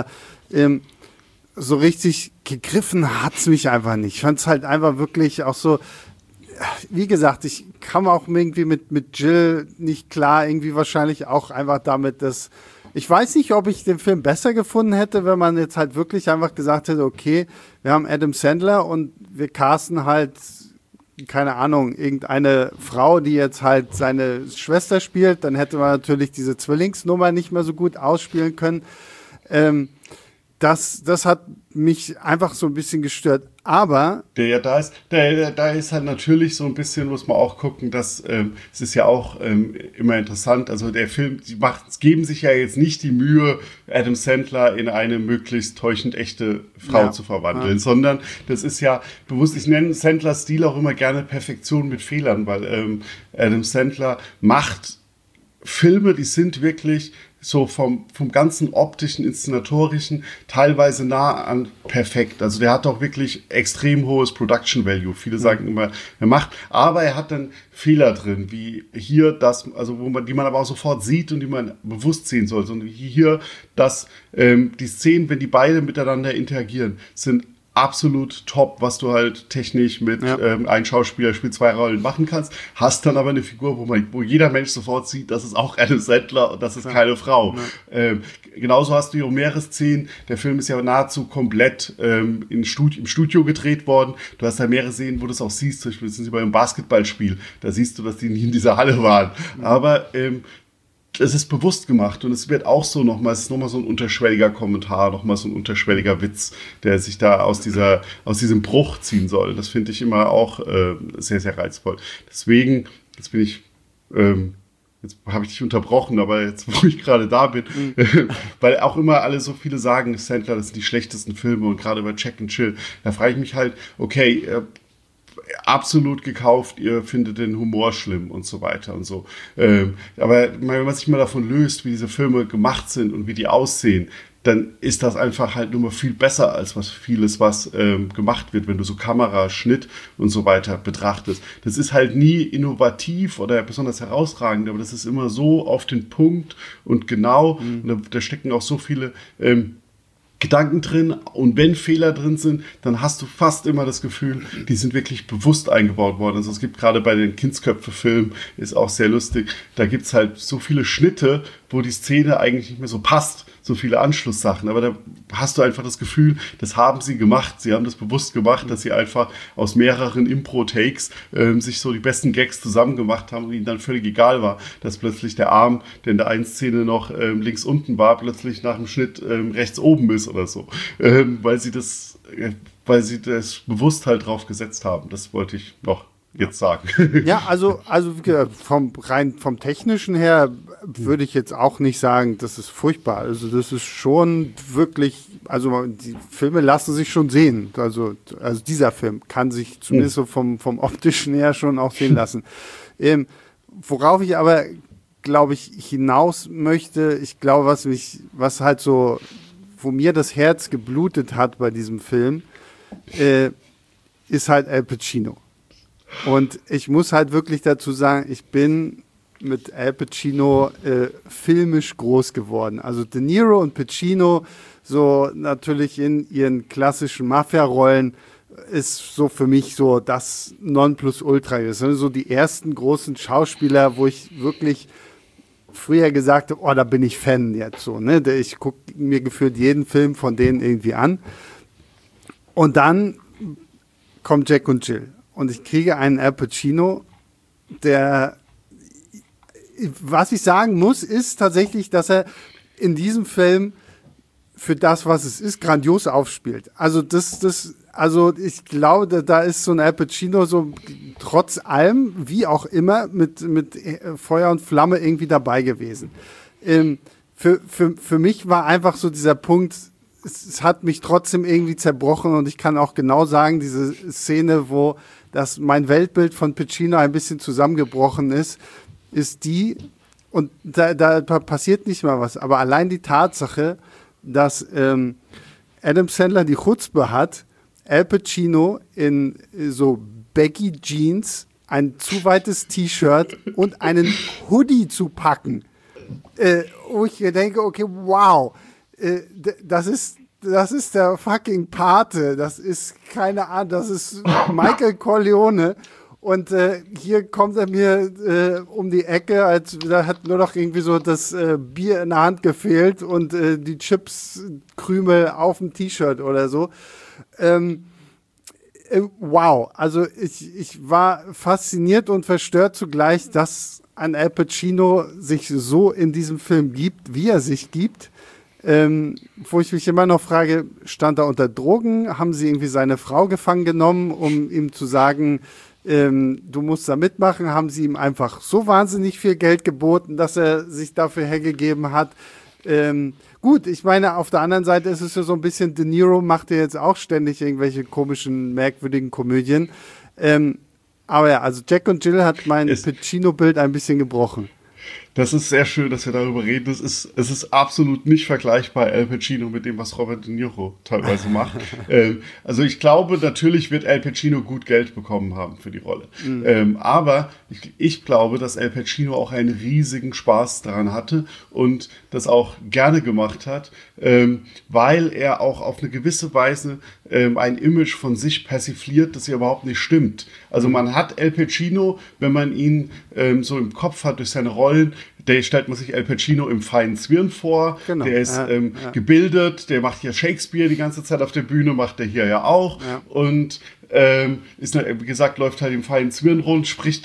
so richtig gegriffen hat's mich einfach nicht. Ich fand es halt einfach wirklich auch so, wie gesagt, ich kam auch irgendwie mit Jill nicht klar, irgendwie wahrscheinlich auch einfach damit, dass ich weiß nicht, ob ich den Film besser gefunden hätte, wenn man jetzt halt wirklich einfach gesagt hätte, okay, wir haben Adam Sandler und wir casten halt keine Ahnung, irgendeine Frau, die jetzt halt seine Schwester spielt, dann hätte man natürlich diese Zwillingsnummer nicht mehr so gut ausspielen können. Das hat mich einfach so ein bisschen gestört. Aber da ist halt natürlich so ein bisschen, muss man auch gucken, dass es ist ja auch immer interessant, also der Film, geben sich ja jetzt nicht die Mühe, Adam Sandler in eine möglichst täuschend echte Frau zu verwandeln, sondern das ist ja bewusst, ich nenne Sandlers Stil auch immer gerne Perfektion mit Fehlern, weil Adam Sandler macht Filme, die sind wirklich so vom ganzen optischen, inszenatorischen teilweise nah an perfekt. Also der hat auch wirklich extrem hohes Production Value. Viele sagen immer, er macht, aber er hat dann Fehler drin, wie hier das, also die man aber auch sofort sieht und die man bewusst sehen soll. Und hier, dass die Szenen, wenn die beide miteinander interagieren, sind absolut top, was du halt technisch mit ein Schauspieler spielt 2 Rollen machen kannst, hast dann aber eine Figur, wo jeder Mensch sofort sieht, das ist auch Adam Sandler und das ist keine Frau. Ja. Genauso hast du hier mehrere Szenen, der Film ist ja nahezu komplett im Studio gedreht worden, du hast da mehrere Szenen, wo du es auch siehst, zum Beispiel sind sie bei einem Basketballspiel, da siehst du, dass die nie in dieser Halle waren, aber es ist bewusst gemacht und es wird auch so nochmal, es ist nochmal so ein unterschwelliger Kommentar, nochmal so ein unterschwelliger Witz, der sich da aus diesem Bruch ziehen soll. Das finde ich immer auch sehr, sehr reizvoll. Deswegen, jetzt bin ich, jetzt habe ich dich unterbrochen, aber jetzt, wo ich gerade da bin, weil auch immer alle so viele sagen, Sandler, das sind die schlechtesten Filme und gerade bei Jack and Jill, da frage ich mich halt, okay, absolut gekauft, ihr findet den Humor schlimm und so weiter und so. Aber wenn man sich mal davon löst, wie diese Filme gemacht sind und wie die aussehen, dann ist das einfach halt nur mal viel besser als vieles, was gemacht wird, wenn du so Kamera, Schnitt und so weiter betrachtest. Das ist halt nie innovativ oder besonders herausragend, aber das ist immer so auf den Punkt und genau. Und da stecken auch so viele Gedanken drin, und wenn Fehler drin sind, dann hast du fast immer das Gefühl, die sind wirklich bewusst eingebaut worden. Also es gibt gerade bei den Kindsköpfe-Filmen, ist auch sehr lustig, da gibt es halt so viele Schnitte, wo die Szene eigentlich nicht mehr so passt, so viele Anschlusssachen, aber da hast du einfach das Gefühl, das haben sie gemacht, sie haben das bewusst gemacht, dass sie einfach aus mehreren Impro-Takes sich so die besten Gags zusammen gemacht haben und ihnen dann völlig egal war, dass plötzlich der Arm, der in der einen Szene noch links unten war, plötzlich nach dem Schnitt rechts oben ist oder so, weil sie das bewusst halt drauf gesetzt haben. Das wollte ich noch jetzt sagen. Ja, also vom Technischen her würde ich jetzt auch nicht sagen, das ist furchtbar. Also das ist schon wirklich, also die Filme lassen sich schon sehen. Also dieser Film kann sich zumindest so vom Optischen her schon auch sehen lassen. Worauf ich aber, glaube ich, hinaus möchte, ich glaube, was halt so, wo mir das Herz geblutet hat bei diesem Film, ist halt Al Pacino. Und ich muss halt wirklich dazu sagen, ich bin mit Al Pacino filmisch groß geworden. Also De Niro und Pacino, so natürlich in ihren klassischen Mafia-Rollen, ist so für mich so das Nonplusultra. Das sind so die ersten großen Schauspieler, wo ich wirklich früher gesagt habe, oh, da bin ich Fan jetzt so. Ne? Ich gucke mir gefühlt jeden Film von denen irgendwie an. Und dann kommt Jack und Jill. Und ich kriege einen Al Pacino, der, was ich sagen muss, ist tatsächlich, dass er in diesem Film für das, was es ist, grandios aufspielt. Also also ich glaube, da ist so ein Al Pacino so trotz allem, wie auch immer, mit Feuer und Flamme irgendwie dabei gewesen. Für mich war einfach so dieser Punkt, es hat mich trotzdem irgendwie zerbrochen und ich kann auch genau sagen, diese Szene, wo mein Weltbild von Pacino ein bisschen zusammengebrochen ist die, und da passiert nicht mal was, aber allein die Tatsache, dass Adam Sandler die Chutzpe hat, Al Pacino in so Baggy Jeans, ein zu weites T-Shirt und einen Hoodie zu packen, wo ich denke, okay, wow, das ist der fucking Pate, das ist keine Ahnung, das ist Michael Corleone und hier kommt er mir um die Ecke, als da hat nur noch irgendwie so das Bier in der Hand gefehlt und die Chips-Krümel auf dem T-Shirt oder so. Wow, also ich war fasziniert und verstört zugleich, dass ein Al Pacino sich so in diesem Film gibt, wie er sich gibt. Wo ich mich immer noch frage, stand er unter Drogen? Haben sie irgendwie seine Frau gefangen genommen, um ihm zu sagen, du musst da mitmachen? Haben sie ihm einfach so wahnsinnig viel Geld geboten, dass er sich dafür hergegeben hat? Gut, ich meine, auf der anderen Seite ist es ja so ein bisschen, De Niro macht ja jetzt auch ständig irgendwelche komischen, merkwürdigen Komödien. Aber ja, also Jack und Jill hat mein Pacino-Bild ein bisschen gebrochen. Das ist sehr schön, dass wir darüber reden. Es ist absolut nicht vergleichbar, Al Pacino, mit dem, was Robert De Niro teilweise macht. Also ich glaube, natürlich wird Al Pacino gut Geld bekommen haben für die Rolle. Aber ich glaube, dass Al Pacino auch einen riesigen Spaß daran hatte und das auch gerne gemacht hat, weil er auch auf eine gewisse Weise ein Image von sich persifliert, das ja überhaupt nicht stimmt. Also man hat Al Pacino, wenn man ihn so im Kopf hat durch seine Rollen, der stellt man sich Al Pacino im feinen Zwirn vor, genau. Der ist gebildet, der macht ja Shakespeare die ganze Zeit auf der Bühne, macht er hier ja auch. Ja. Und ist, wie gesagt, läuft halt im feinen Zwirn rund, spricht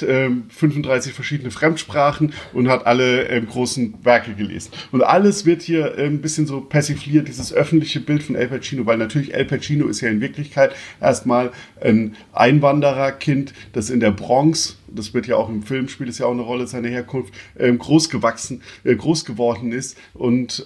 35 verschiedene Fremdsprachen und hat alle großen Werke gelesen. Und alles wird hier ein bisschen so persifliert, dieses öffentliche Bild von Al Pacino, weil natürlich Al Pacino ist ja in Wirklichkeit erstmal ein Einwandererkind, das in der Bronx, das wird ja auch im Film, spielt es ja auch eine Rolle, seine Herkunft, groß geworden ist und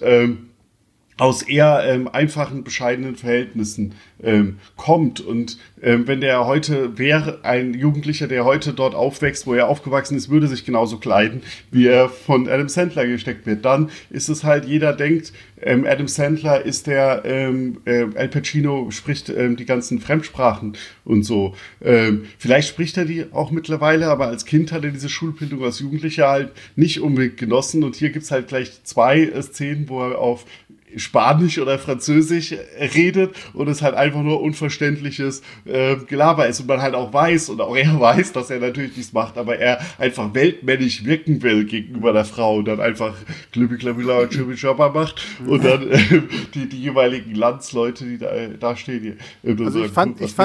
aus eher einfachen, bescheidenen Verhältnissen kommt. Und wenn der heute wäre, ein Jugendlicher, der heute dort aufwächst, wo er aufgewachsen ist, würde sich genauso kleiden, wie er von Adam Sandler gesteckt wird. Dann ist es halt, jeder denkt, Adam Sandler ist der, Al Pacino spricht die ganzen Fremdsprachen und so. Vielleicht spricht er die auch mittlerweile, aber als Kind hat er diese Schulbildung, als Jugendlicher halt nicht unbedingt genossen. Und hier gibt's halt gleich 2 Szenen, wo er auf Spanisch oder Französisch redet und es halt einfach nur unverständliches Gelaber ist und man halt auch weiß und auch er weiß, dass er natürlich nichts macht, aber er einfach weltmännisch wirken will gegenüber der Frau und dann einfach Klübi-Klabila und Schübi-Schopper macht und dann die jeweiligen Landsleute, die da stehen. Also ich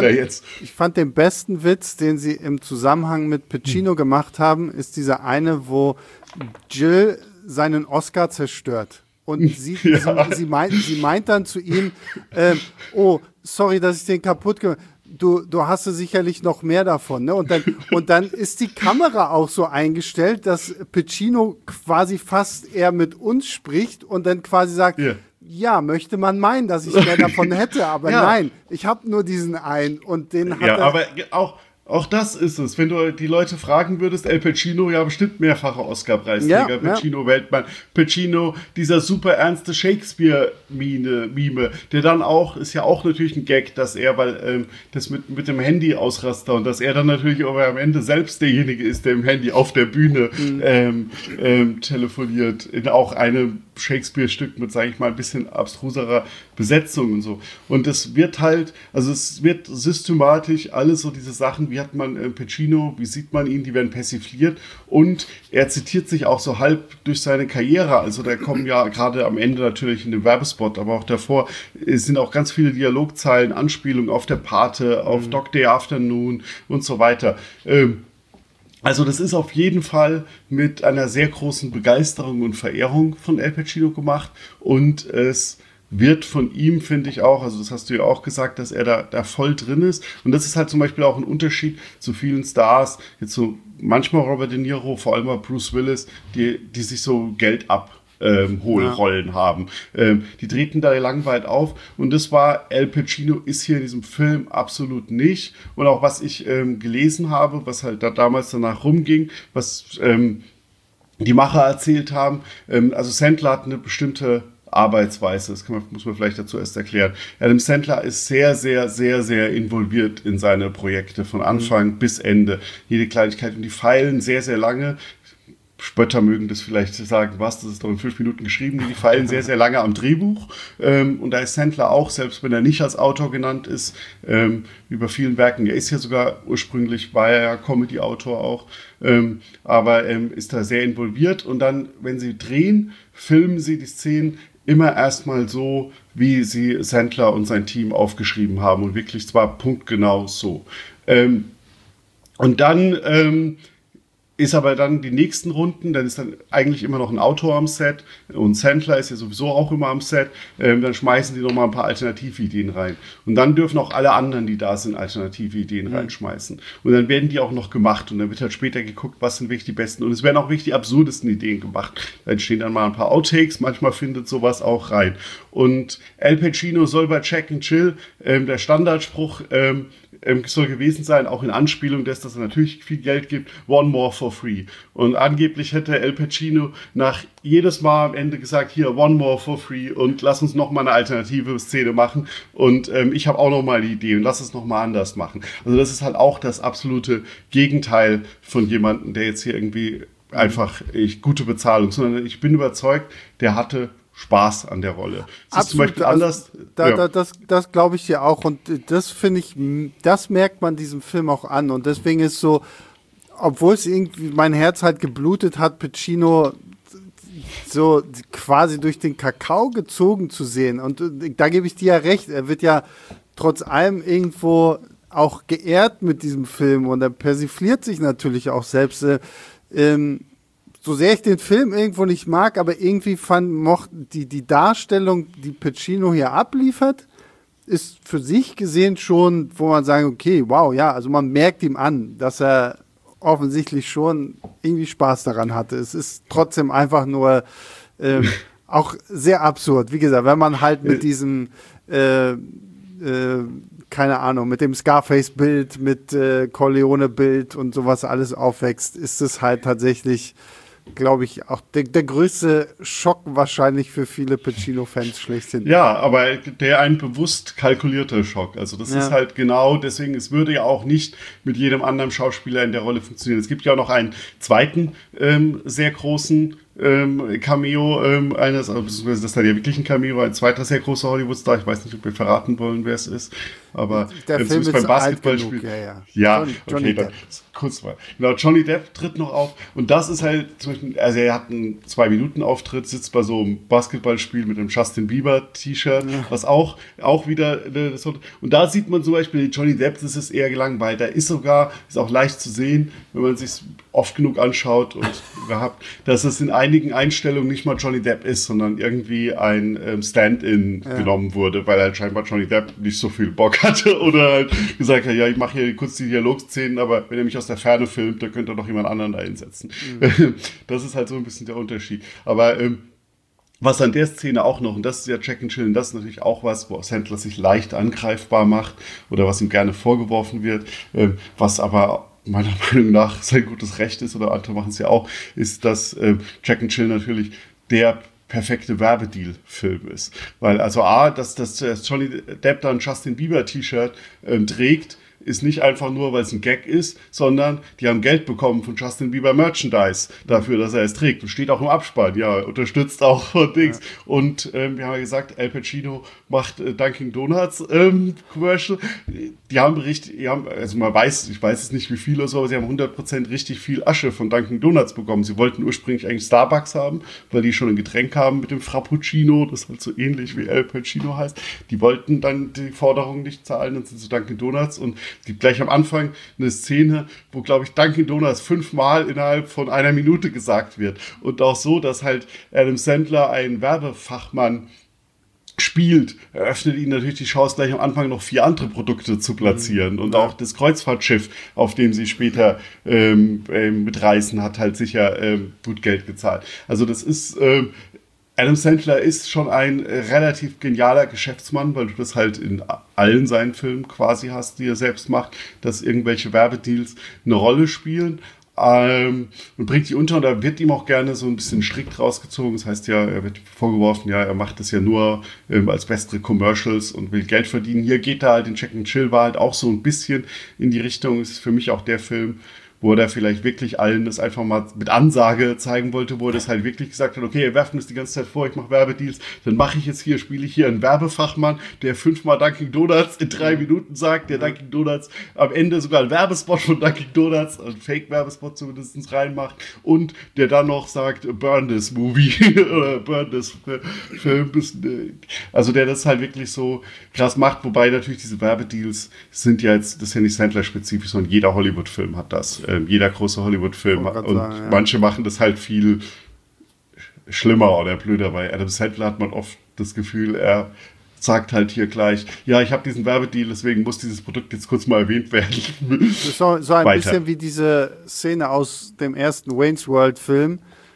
fand den besten Witz, den sie im Zusammenhang mit Pacino gemacht haben, ist dieser eine, wo Jill seinen Oscar zerstört. Und sie meint dann zu ihm, oh, sorry, dass ich den kaputt gemacht habe. Du hast sicherlich noch mehr davon, ne? Und dann ist die Kamera auch so eingestellt, dass Pacino quasi fast eher mit uns spricht und dann quasi sagt, ja, möchte man meinen, dass ich mehr davon hätte, aber nein, ich habe nur diesen einen und den hat er. Aber auch das ist es. Wenn du die Leute fragen würdest, Al Pacino, ja bestimmt mehrfacher Oscar-Preisträger, Pacino Weltmann, Pacino, dieser super ernste Shakespeare-Mime, der dann auch, ist ja auch natürlich ein Gag, dass er, weil das mit dem Handy ausraster und dass er dann natürlich aber am Ende selbst derjenige ist, der im Handy auf der Bühne telefoniert, in auch einem Shakespeare-Stück mit, sage ich mal, ein bisschen abstruserer Besetzung und so. Und es wird halt, also es wird systematisch alles so diese Sachen, wie hat man Pacino, wie sieht man ihn, die werden persifliert und er zitiert sich auch so halb durch seine Karriere. Also da kommen ja gerade am Ende natürlich in dem Werbespot, aber auch davor sind auch ganz viele Dialogzeilen, Anspielungen auf der Pate, auf Dog Day Afternoon und so weiter. Also das ist auf jeden Fall mit einer sehr großen Begeisterung und Verehrung von Al Pacino gemacht und es wird von ihm, finde ich auch, also das hast du ja auch gesagt, dass er da voll drin ist und das ist halt zum Beispiel auch ein Unterschied zu vielen Stars, jetzt so manchmal Robert De Niro, vor allem auch Bruce Willis, die sich so Geld Rollen haben. Die treten da langweilig auf und das war, Al Pacino ist hier in diesem Film absolut nicht und auch was ich gelesen habe, was halt da damals danach rumging, was die Macher erzählt haben, also Sandler hat eine bestimmte Arbeitsweise, das muss man vielleicht dazu erst erklären. Adam Sandler ist sehr, sehr, sehr, sehr involviert in seine Projekte von Anfang bis Ende. Jede Kleinigkeit und die feilen sehr, sehr lange. Spötter mögen das vielleicht sagen, das ist doch in 5 Minuten geschrieben, die feilen sehr, sehr lange am Drehbuch. Und da ist Sandler auch, selbst wenn er nicht als Autor genannt ist, über vielen Werken, er ist ja sogar ursprünglich, war er ja Comedy-Autor auch, aber ist da sehr involviert. Und dann, wenn sie drehen, filmen sie die Szenen immer erstmal so, wie sie Sandler und sein Team aufgeschrieben haben und wirklich zwar punktgenau so. Und dann ist aber dann die nächsten Runden, dann ist dann eigentlich immer noch ein Autor am Set und Sandler ist ja sowieso auch immer am Set, dann schmeißen die nochmal ein paar Alternativideen rein. Und dann dürfen auch alle anderen, die da sind, Alternativideen reinschmeißen. Und dann werden die auch noch gemacht und dann wird halt später geguckt, was sind wirklich die besten. Und es werden auch wirklich die absurdesten Ideen gemacht. Da entstehen dann mal ein paar Outtakes, manchmal findet sowas auch rein. Und Al Pacino soll bei Check and Chill, der Standardspruch, soll gewesen sein, auch in Anspielung dessen, dass er natürlich viel Geld gibt, one more for free. Und angeblich hätte Al Pacino nach jedes Mal am Ende gesagt, hier, one more for free und lass uns noch mal eine alternative Szene machen und ich habe auch noch mal die Idee und lass es noch mal anders machen. Also das ist halt auch das absolute Gegenteil von jemandem, der jetzt hier irgendwie einfach gute Bezahlung, sondern ich bin überzeugt, der hatte Spaß an der Rolle. Das ist zum Beispiel anders. Das glaube ich dir auch und das finde ich, das merkt man diesem Film auch an und deswegen ist so, obwohl es irgendwie mein Herz halt geblutet hat, Pacino so quasi durch den Kakao gezogen zu sehen und da gebe ich dir ja recht, er wird ja trotz allem irgendwo auch geehrt mit diesem Film und er persifliert sich natürlich auch selbst. So sehr ich den Film irgendwo nicht mag, aber irgendwie die Darstellung, die Pacino hier abliefert, ist für sich gesehen schon, wo man sagen, okay, wow, ja, also man merkt ihm an, dass er offensichtlich schon irgendwie Spaß daran hatte. Es ist trotzdem einfach nur auch sehr absurd. Wie gesagt, wenn man halt mit diesem keine Ahnung, mit dem Scarface-Bild, mit Corleone-Bild und sowas alles aufwächst, ist es halt tatsächlich, glaube ich, auch der größte Schock wahrscheinlich für viele Pacino-Fans schlechthin. Ja, aber ein bewusst kalkulierter Schock. Also das ist halt genau, deswegen, es würde ja auch nicht mit jedem anderen Schauspieler in der Rolle funktionieren. Es gibt ja auch noch einen zweiten sehr großen Cameo beziehungsweise das ist dann ja wirklich ein Cameo, ein zweiter sehr großer Hollywood-Star. Ich weiß nicht, ob wir verraten wollen, wer es ist, aber der Film ist beim Basketballspiel. Ja, Johnny Depp. Kurz mal. Genau, Johnny Depp tritt noch auf und das ist halt zum Beispiel, also er hat einen 2-Minuten-Auftritt, sitzt bei so einem Basketballspiel mit einem Justin Bieber-T-Shirt, was auch wieder und da sieht man zum Beispiel Johnny Depp, das ist eher gelangweilt. Da ist auch leicht zu sehen, wenn man sich oft genug anschaut und gehabt, dass es in einigen Einstellungen nicht mal Johnny Depp ist, sondern irgendwie ein Stand-in genommen wurde, weil halt scheinbar Johnny Depp nicht so viel Bock hatte oder halt gesagt hat, ja, ich mache hier kurz die Dialogszenen, aber wenn er mich aus der Ferne filmt, dann könnte er doch jemand anderen da hinsetzen. Das ist halt so ein bisschen der Unterschied. Aber was an der Szene auch noch, und das ist ja Jack and Jill, das ist natürlich auch was, wo Sandler sich leicht angreifbar macht oder was ihm gerne vorgeworfen wird, was aber meiner Meinung nach sein gutes Recht ist, oder andere machen es ja auch, ist, dass Jack and Jill natürlich der perfekte Werbedeal-Film ist. Weil also dass Johnny Depp da ein Justin Bieber-T-Shirt trägt, ist nicht einfach nur, weil es ein Gag ist, sondern die haben Geld bekommen von Justin Bieber Merchandise dafür, dass er es trägt. Und steht auch im Abspann, ja, unterstützt auch von Dings. Ja. Und wir haben ja gesagt, Al Pacino macht Dunkin' Donuts Commercial. Die haben also ich weiß es nicht wie viel oder so, aber sie haben 100% richtig viel Asche von Dunkin' Donuts bekommen. Sie wollten ursprünglich eigentlich Starbucks haben, weil die schon ein Getränk haben mit dem Frappuccino, das halt so ähnlich wie Al Pacino heißt. Die wollten dann die Forderung nicht zahlen und sind zu Dunkin' Donuts und es gibt gleich am Anfang eine Szene, wo, glaube ich, Dunkin' Donuts 5-mal innerhalb von einer Minute gesagt wird. Und auch so, dass halt Adam Sandler einen Werbefachmann spielt, eröffnet ihnen natürlich die Chance, gleich am Anfang noch 4 andere Produkte zu platzieren. Und auch das Kreuzfahrtschiff, auf dem sie später mitreisen, hat halt sicher gut Geld gezahlt. Also das ist Adam Sandler ist schon ein relativ genialer Geschäftsmann, weil du das halt in allen seinen Filmen quasi hast, die er selbst macht, dass irgendwelche Werbedeals eine Rolle spielen. Und bringt die unter und da wird ihm auch gerne so ein bisschen strikt rausgezogen. Das heißt ja, er wird vorgeworfen, ja, er macht das ja nur als bessere Commercials und will Geld verdienen. Hier geht er halt, in Jack and Jill war halt auch so ein bisschen in die Richtung. Es ist für mich auch der Film, wo er vielleicht wirklich allen das einfach mal mit Ansage zeigen wollte, wo er das halt wirklich gesagt hat, okay, ihr werft mir das die ganze Zeit vor, ich mache Werbedeals, dann spiele ich hier einen Werbefachmann, der 5-mal Dunkin' Donuts in 3 Minuten sagt, der Dunkin' Donuts am Ende sogar einen Werbespot von Dunkin' Donuts, einen Fake-Werbespot zumindest reinmacht und der dann noch sagt, burn this movie oder burn this Film. Also der das halt wirklich so krass macht, wobei natürlich diese Werbedeals sind ja jetzt, das ist ja nicht Sandler-spezifisch, sondern jeder Hollywood-Film hat das. Jeder große Hollywood-Film und manche machen das halt viel schlimmer oder blöder. Bei Adam Sandler hat man oft das Gefühl, er sagt halt hier gleich, ja, ich habe diesen Werbedeal, deswegen muss dieses Produkt jetzt kurz mal erwähnt werden. Das ist so ein bisschen wie diese Szene aus dem ersten Wayne's World-Film,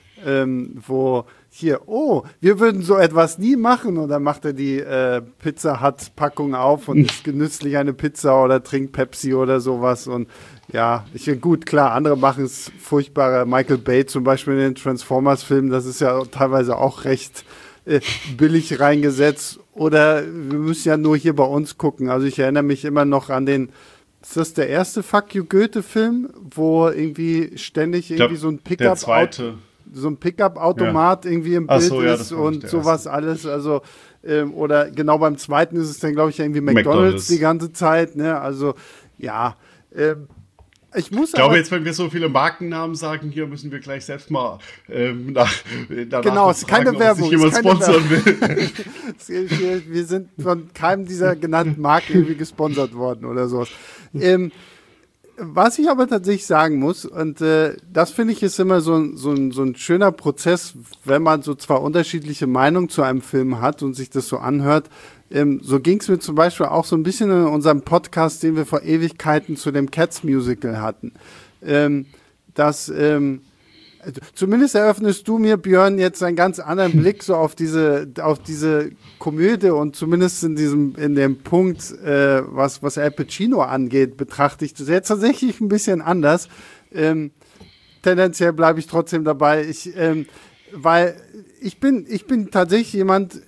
wo hier, wir würden so etwas nie machen. Und dann macht er die Pizza Hut-Packung auf und isst genüsslich eine Pizza oder trinkt Pepsi oder sowas. Und ja, gut, klar, andere machen es furchtbarer. Michael Bay zum Beispiel in den Transformers-Filmen, das ist ja teilweise auch recht billig reingesetzt. Oder wir müssen ja nur hier bei uns gucken. Also ich erinnere mich immer noch an ist das der erste Fuck You Goethe-Film, wo irgendwie ständig so ein Pickup-Automat irgendwie im Bild ist und sowas alles. Also, oder genau beim zweiten ist es dann, glaube ich, irgendwie McDonald's die ganze Zeit. Ne? Also, ja, Ich muss Ich glaube jetzt, wenn wir so viele Markennamen sagen, hier müssen wir gleich selbst mal danach genau, es ist keine Werbung. Ob sich jemand sponsern will. Wir sind von keinem dieser genannten Marken irgendwie gesponsert worden oder sowas. Was ich aber tatsächlich sagen muss, und das finde ich ist immer so ein schöner Prozess, wenn man so zwar unterschiedliche Meinungen zu einem Film hat und sich das so anhört. So ging es mir zum Beispiel auch so ein bisschen in unserem Podcast, den wir vor Ewigkeiten zu dem Cats-Musical hatten. Zumindest eröffnest du mir, Björn, jetzt einen ganz anderen Blick so auf diese Komödie und zumindest in dem Punkt, was Al Pacino angeht, betrachte ich das jetzt tatsächlich ein bisschen anders. Tendenziell bleibe ich trotzdem dabei, weil ich bin tatsächlich jemand,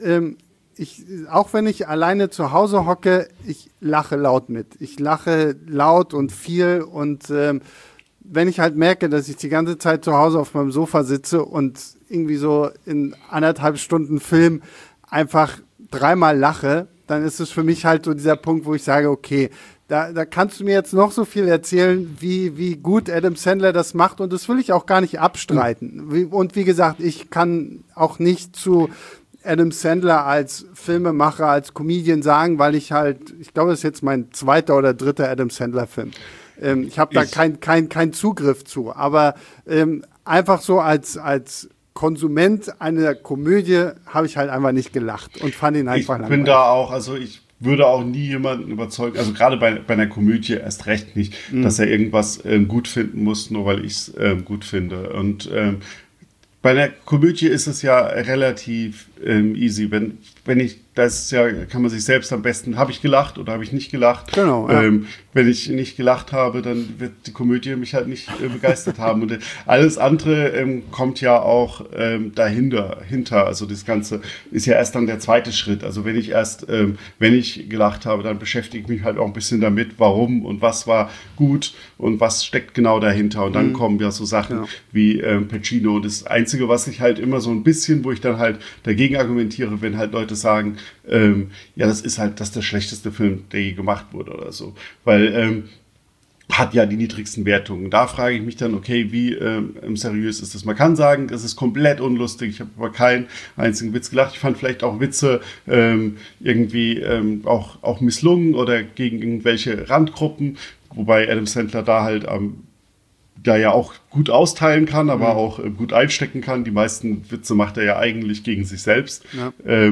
auch wenn ich alleine zu Hause hocke, ich lache laut mit. Ich lache laut und viel und wenn ich halt merke, dass ich die ganze Zeit zu Hause auf meinem Sofa sitze und irgendwie so in 1,5 Stunden Film einfach 3-mal lache, dann ist es für mich halt so dieser Punkt, wo ich sage, okay, da kannst du mir jetzt noch so viel erzählen, wie gut Adam Sandler das macht und das will ich auch gar nicht abstreiten. Und wie gesagt, ich kann auch nicht zu Adam Sandler als Filmemacher, als Comedian sagen, weil ich glaube, das ist jetzt mein 2. oder 3. Adam Sandler-Film. Ich habe da kein Zugriff zu, aber einfach so als Konsument einer Komödie habe ich halt einfach nicht gelacht und fand ihn einfach langweilig. Ich bin da auch, also ich würde auch nie jemanden überzeugen, also gerade bei einer Komödie erst recht nicht, dass er irgendwas gut finden muss, nur weil ich es gut finde. Und bei einer Komödie ist es ja relativ easy, wenn ich, das ist ja, kann man sich selbst am besten, habe ich gelacht oder habe ich nicht gelacht? Genau. Ja. Wenn ich nicht gelacht habe, dann wird die Komödie mich halt nicht begeistert haben. Und alles andere kommt ja auch dahinter. Also das Ganze ist ja erst dann der zweite Schritt. Also wenn ich gelacht habe, dann beschäftige ich mich halt auch ein bisschen damit, warum und was war gut und was steckt genau dahinter. Und dann kommen ja so Sachen wie Pacino. Und das Einzige, was ich halt immer so ein bisschen, wo ich dann halt dagegen argumentiere, wenn halt Leute sagen, das ist der schlechteste Film, der je gemacht wurde oder so. Weil hat ja die niedrigsten Wertungen. Da frage ich mich dann, okay, wie seriös ist das? Man kann sagen, das ist komplett unlustig. Ich habe über keinen einzigen Witz gelacht. Ich fand vielleicht auch Witze irgendwie auch misslungen oder gegen irgendwelche Randgruppen, wobei Adam Sandler da halt da ja auch gut austeilen kann, aber auch gut einstecken kann. Die meisten Witze macht er ja eigentlich gegen sich selbst. Ja.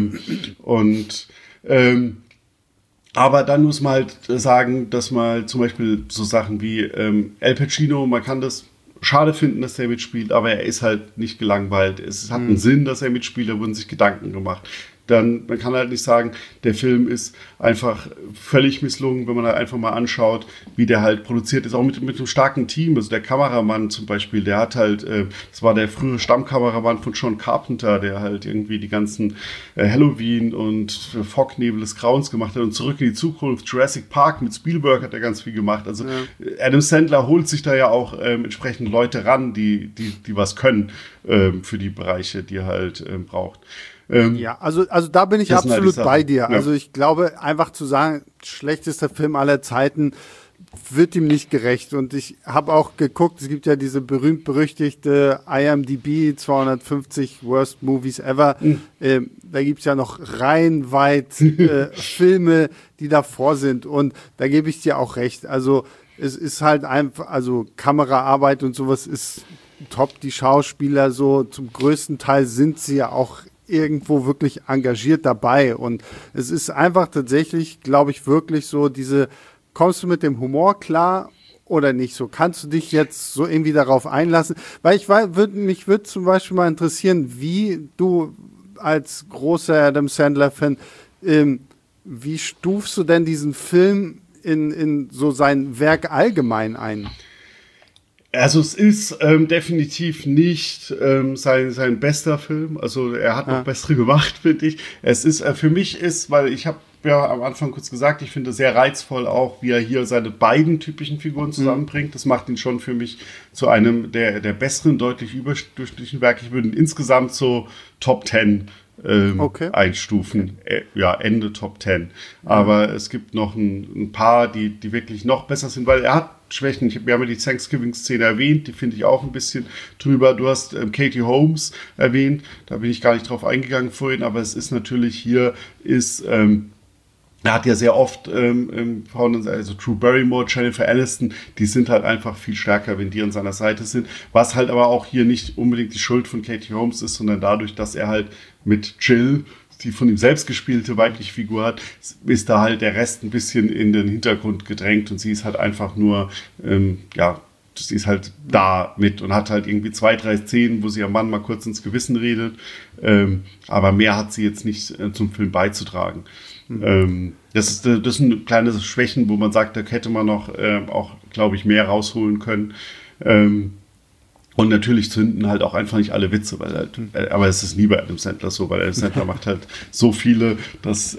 Aber dann muss man halt sagen, dass man zum Beispiel so Sachen wie Al Pacino, man kann das schade finden, dass er mitspielt, aber er ist halt nicht gelangweilt. Es hat einen Sinn, dass er mitspielt, da wurden sich Gedanken gemacht. Man kann halt nicht sagen, der Film ist einfach völlig misslungen, wenn man halt einfach mal anschaut, wie der halt produziert ist, auch mit einem starken Team. Also der Kameramann zum Beispiel, der hat halt, das war der frühere Stammkameramann von John Carpenter, der halt irgendwie die ganzen Halloween und Fognebel des Grauens gemacht hat und Zurück in die Zukunft, Jurassic Park mit Spielberg hat er ganz viel gemacht. Also Adam Sandler holt sich da ja auch entsprechend Leute ran, die was können für die Bereiche, die er halt braucht. Also da bin ich absolut bei dir. Ja. Also ich glaube, einfach zu sagen, schlechtester Film aller Zeiten, wird ihm nicht gerecht. Und ich habe auch geguckt, es gibt ja diese berühmt-berüchtigte IMDb 250 Worst Movies Ever. Da gibt es ja noch reihenweit Filme, die davor sind. Und da gebe ich dir auch recht. Also es ist halt einfach, also Kameraarbeit und sowas ist top. Die Schauspieler so zum größten Teil sind sie ja auch irgendwo wirklich engagiert dabei und es ist einfach tatsächlich, glaube ich, wirklich so kommst du mit dem Humor klar oder nicht so? Kannst du dich jetzt so irgendwie darauf einlassen? Weil mich würde zum Beispiel mal interessieren, wie du als großer Adam Sandler-Fan, wie stufst du denn diesen Film in so sein Werk allgemein ein? Also es ist definitiv nicht sein bester Film. Also er hat noch bessere gemacht, finde ich. Es ist für mich weil ich habe ja am Anfang kurz gesagt, ich finde sehr reizvoll auch, wie er hier seine beiden typischen Figuren zusammenbringt. Das macht ihn schon für mich zu einem der besseren, deutlich überdurchschnittlichen Werke. Ich würde ihn insgesamt so Top 10 einstufen. Ja, Ende Top 10. Aber es gibt noch ein paar, die wirklich noch besser sind, weil er hat Schwächen. Wir haben ja die Thanksgiving-Szene erwähnt, die finde ich auch ein bisschen drüber. Du hast Katie Holmes erwähnt, da bin ich gar nicht drauf eingegangen vorhin, aber es ist natürlich hier, er hat ja sehr oft Frauen, also Drew Barrymore, Jennifer Aniston, die sind halt einfach viel stärker, wenn die an seiner Seite sind. Was halt aber auch hier nicht unbedingt die Schuld von Katie Holmes ist, sondern dadurch, dass er halt mit Jill, die von ihm selbst gespielte weibliche Figur hat, ist da halt der Rest ein bisschen in den Hintergrund gedrängt und sie ist halt einfach nur, sie ist halt da mit und hat halt irgendwie 2, 3 Szenen, wo sie ihrem Mann mal kurz ins Gewissen redet, aber mehr hat sie jetzt nicht zum Film beizutragen. Das sind kleine Schwächen, wo man sagt, da hätte man noch auch, glaube ich, mehr rausholen können. Und natürlich zünden halt auch einfach nicht alle Witze, weil halt, aber es ist nie bei Adam Sandler so, weil Adam Sandler macht halt so viele, dass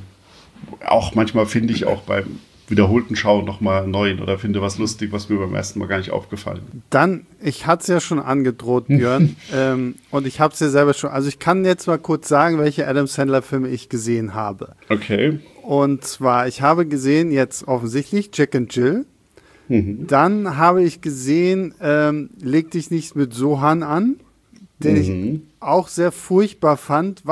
auch manchmal finde ich auch beim wiederholten Schauen nochmal neu oder finde was lustig, was mir beim ersten Mal gar nicht aufgefallen ist. Dann, ich hatte es ja schon angedroht, Björn, und ich habe es ja selber schon, also ich kann jetzt mal kurz sagen, welche Adam Sandler-Filme ich gesehen habe. Okay. Und zwar, ich habe gesehen jetzt offensichtlich Jack and Jill. Dann habe ich gesehen, Leg dich nicht mit Sohan an, den ich auch sehr furchtbar fand,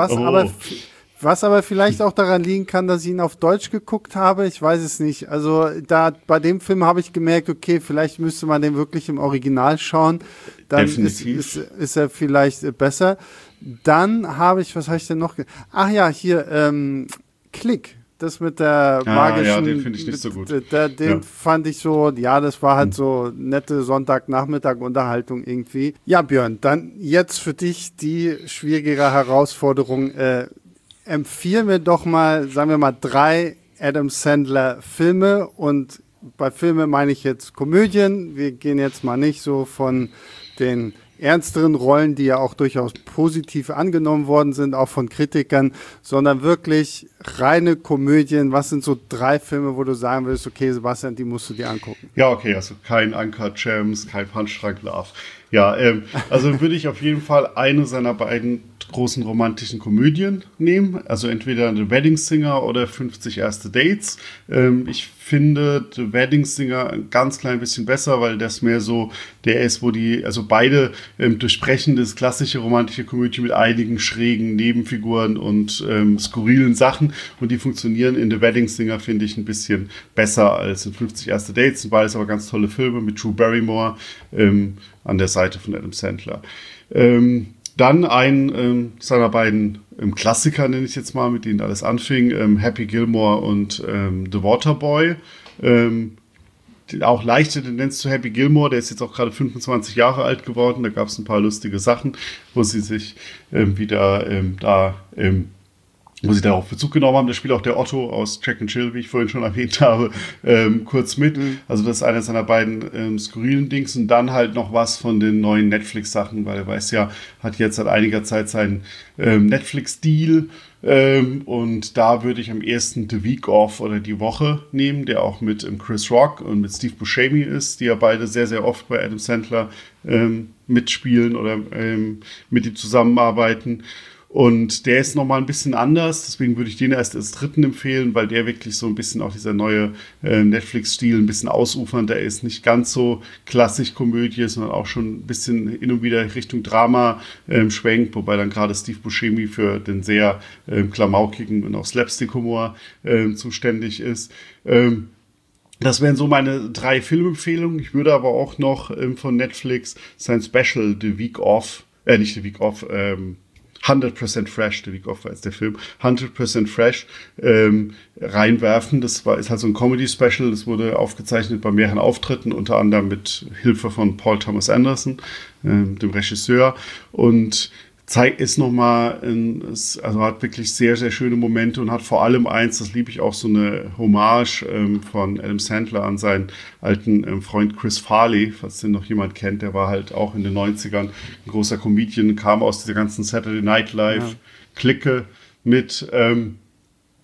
was aber vielleicht auch daran liegen kann, dass ich ihn auf Deutsch geguckt habe. Ich weiß es nicht. Also bei dem Film habe ich gemerkt, okay, vielleicht müsste man den wirklich im Original schauen. Dann ist er vielleicht besser. Dann habe ich, was habe ich denn noch? Ach ja, hier, Click. Das mit der magischen... Ja, den finde ich nicht so gut. Den fand ich so, ja, das war halt so nette Sonntagnachmittag-Unterhaltung irgendwie. Ja, Björn, dann jetzt für dich die schwierigere Herausforderung. Empfiehl mir doch mal, sagen wir mal, 3 Adam Sandler Filme, und bei Filme meine ich jetzt Komödien. Wir gehen jetzt mal nicht so von den ernsteren Rollen, die ja auch durchaus positiv angenommen worden sind, auch von Kritikern, sondern wirklich reine Komödien. Was sind so 3 Filme, wo du sagen würdest, okay, Sebastian, die musst du dir angucken? Ja, okay, also kein Uncut Gems, kein Punch Drunk Love. Ja, also würde ich auf jeden Fall eine seiner beiden großen romantischen Komödien nehmen. Also entweder The Wedding Singer oder 50 erste Dates. Ich finde The Wedding Singer ein ganz klein bisschen besser, weil das mehr so der ist, wo also beide durchbrechen das klassische romantische Komödie mit einigen schrägen Nebenfiguren und skurrilen Sachen, und die funktionieren in The Wedding Singer, finde ich, ein bisschen besser als in 50 erste Dates. Sind beides aber ganz tolle Filme mit Drew Barrymore an der Seite von Adam Sandler. Dann ein seiner beiden Klassiker, nenne ich jetzt mal, mit denen alles anfing, Happy Gilmore und The Waterboy. Auch leichte Tendenz zu Happy Gilmore, der ist jetzt auch gerade 25 Jahre alt geworden, da gab es ein paar lustige Sachen, wo sie sich wo sie darauf Bezug genommen haben. Da spielt auch der Otto aus Jack and Jill, wie ich vorhin schon erwähnt habe, kurz mit. Also das ist einer seiner beiden skurrilen Dings. Und dann halt noch was von den neuen Netflix-Sachen, weil er weiß ja, hat jetzt seit einiger Zeit seinen Netflix-Deal. Und da würde ich am ehesten The Week Off oder Die Woche nehmen, der auch mit Chris Rock und mit Steve Buscemi ist, die ja beide sehr, sehr oft bei Adam Sandler mitspielen oder mit ihm zusammenarbeiten. Und der ist nochmal ein bisschen anders, deswegen würde ich den erst als dritten empfehlen, weil der wirklich so ein bisschen auch dieser neue Netflix-Stil ein bisschen ausufernder ist. Nicht ganz so klassisch Komödie, sondern auch schon ein bisschen hin und wieder Richtung Drama schwenkt, wobei dann gerade Steve Buscemi für den sehr klamaukigen und auch Slapstick-Humor zuständig ist. Das wären so meine 3 Filmempfehlungen. Ich würde aber auch noch von Netflix sein Special The Week Off, nicht The Week Off, 100% Fresh, The Week Off war jetzt der Film, 100% Fresh reinwerfen. Das ist halt so ein Comedy-Special, das wurde aufgezeichnet bei mehreren Auftritten, unter anderem mit Hilfe von Paul Thomas Anderson, dem Regisseur, und ist nochmal, also hat wirklich sehr, sehr schöne Momente und hat vor allem eins, das liebe ich auch, so eine Hommage von Adam Sandler an seinen alten Freund Chris Farley, falls den noch jemand kennt, der war halt auch in den 90ern ein großer Comedian, kam aus dieser ganzen Saturday Night Live-Clique mit,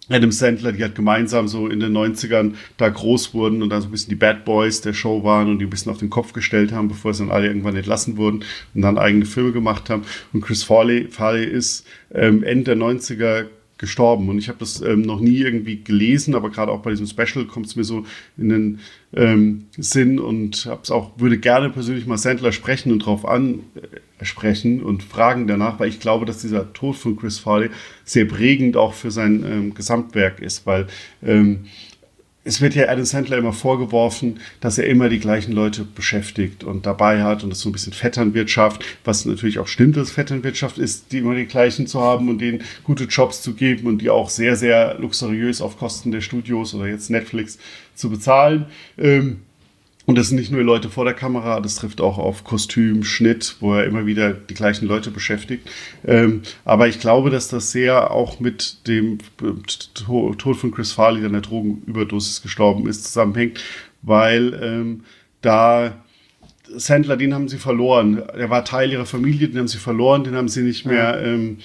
Adam Sandler, die halt gemeinsam so in den 90ern da groß wurden und dann so ein bisschen die Bad Boys der Show waren und die ein bisschen auf den Kopf gestellt haben, bevor sie dann alle irgendwann entlassen wurden und dann eigene Filme gemacht haben. Und Chris Farley ist Ende der 90er gestorben und ich habe das noch nie irgendwie gelesen, aber gerade auch bei diesem Special kommt es mir so in den Sinn und würde gerne persönlich mal Sandler sprechen und drauf ansprechen und fragen danach, weil ich glaube, dass dieser Tod von Chris Farley sehr prägend auch für sein Gesamtwerk ist, weil es wird ja Adam Sandler immer vorgeworfen, dass er immer die gleichen Leute beschäftigt und dabei hat und das so ein bisschen Vetternwirtschaft, was natürlich auch stimmt, dass Vetternwirtschaft ist, die immer die gleichen zu haben und denen gute Jobs zu geben und die auch sehr, sehr luxuriös auf Kosten der Studios oder jetzt Netflix zu bezahlen. Und das sind nicht nur Leute vor der Kamera, das trifft auch auf Kostüm, Schnitt, wo er immer wieder die gleichen Leute beschäftigt. Aber ich glaube, dass das sehr auch mit dem Tod von Chris Farley, der an der Drogenüberdosis gestorben ist, zusammenhängt, weil da Sandler, den haben sie verloren. Er war Teil ihrer Familie, den haben sie verloren, den haben sie nicht mehr,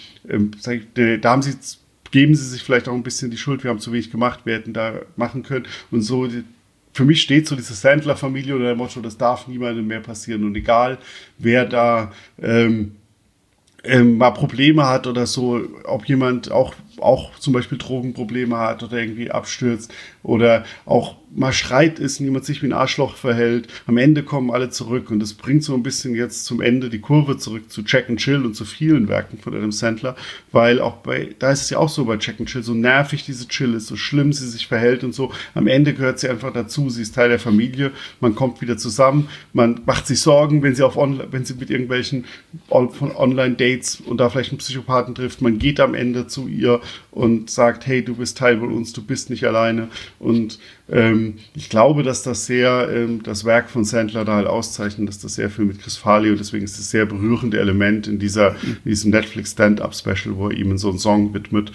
geben sie sich vielleicht auch ein bisschen die Schuld, wir haben zu wenig gemacht, wir hätten da machen können und so. Für mich steht so diese Sandler-Familie oder der Motto, das darf niemandem mehr passieren. Und egal, wer da mal Probleme hat oder so, ob jemand auch zum Beispiel Drogenprobleme hat oder irgendwie abstürzt oder auch mal schreit ist und jemand sich wie ein Arschloch verhält. Am Ende kommen alle zurück und das bringt so ein bisschen jetzt zum Ende die Kurve zurück zu Jack and Jill und zu vielen Werken von Adam Sandler, weil auch da ist es ja auch so bei Jack and Jill, so nervig diese Jill ist, so schlimm sie sich verhält und so. Am Ende gehört sie einfach dazu, sie ist Teil der Familie, man kommt wieder zusammen, man macht sich Sorgen, wenn sie mit irgendwelchen Online-Dates und da vielleicht einen Psychopathen trifft, man geht am Ende zu ihr und sagt, hey, du bist Teil von uns, du bist nicht alleine. Und ich glaube, dass das sehr das Werk von Sandler da halt auszeichnet, dass das sehr viel mit Chris Farley und deswegen ist es sehr berührende Element in diesem Netflix Stand-Up-Special, wo er ihm so einen Song widmet.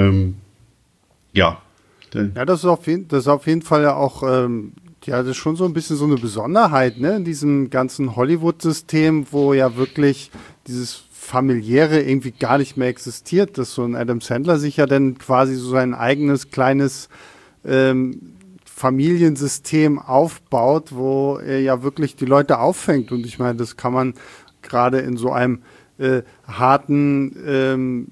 Ja, das ist auf jeden Fall ja auch das ist schon so ein bisschen so eine Besonderheit, ne, in diesem ganzen Hollywood-System, wo ja wirklich dieses Familiäre irgendwie gar nicht mehr existiert, dass so ein Adam Sandler sich ja dann quasi so sein eigenes kleines Familiensystem aufbaut, wo er ja wirklich die Leute auffängt. Und ich meine, das kann man gerade in so einem harten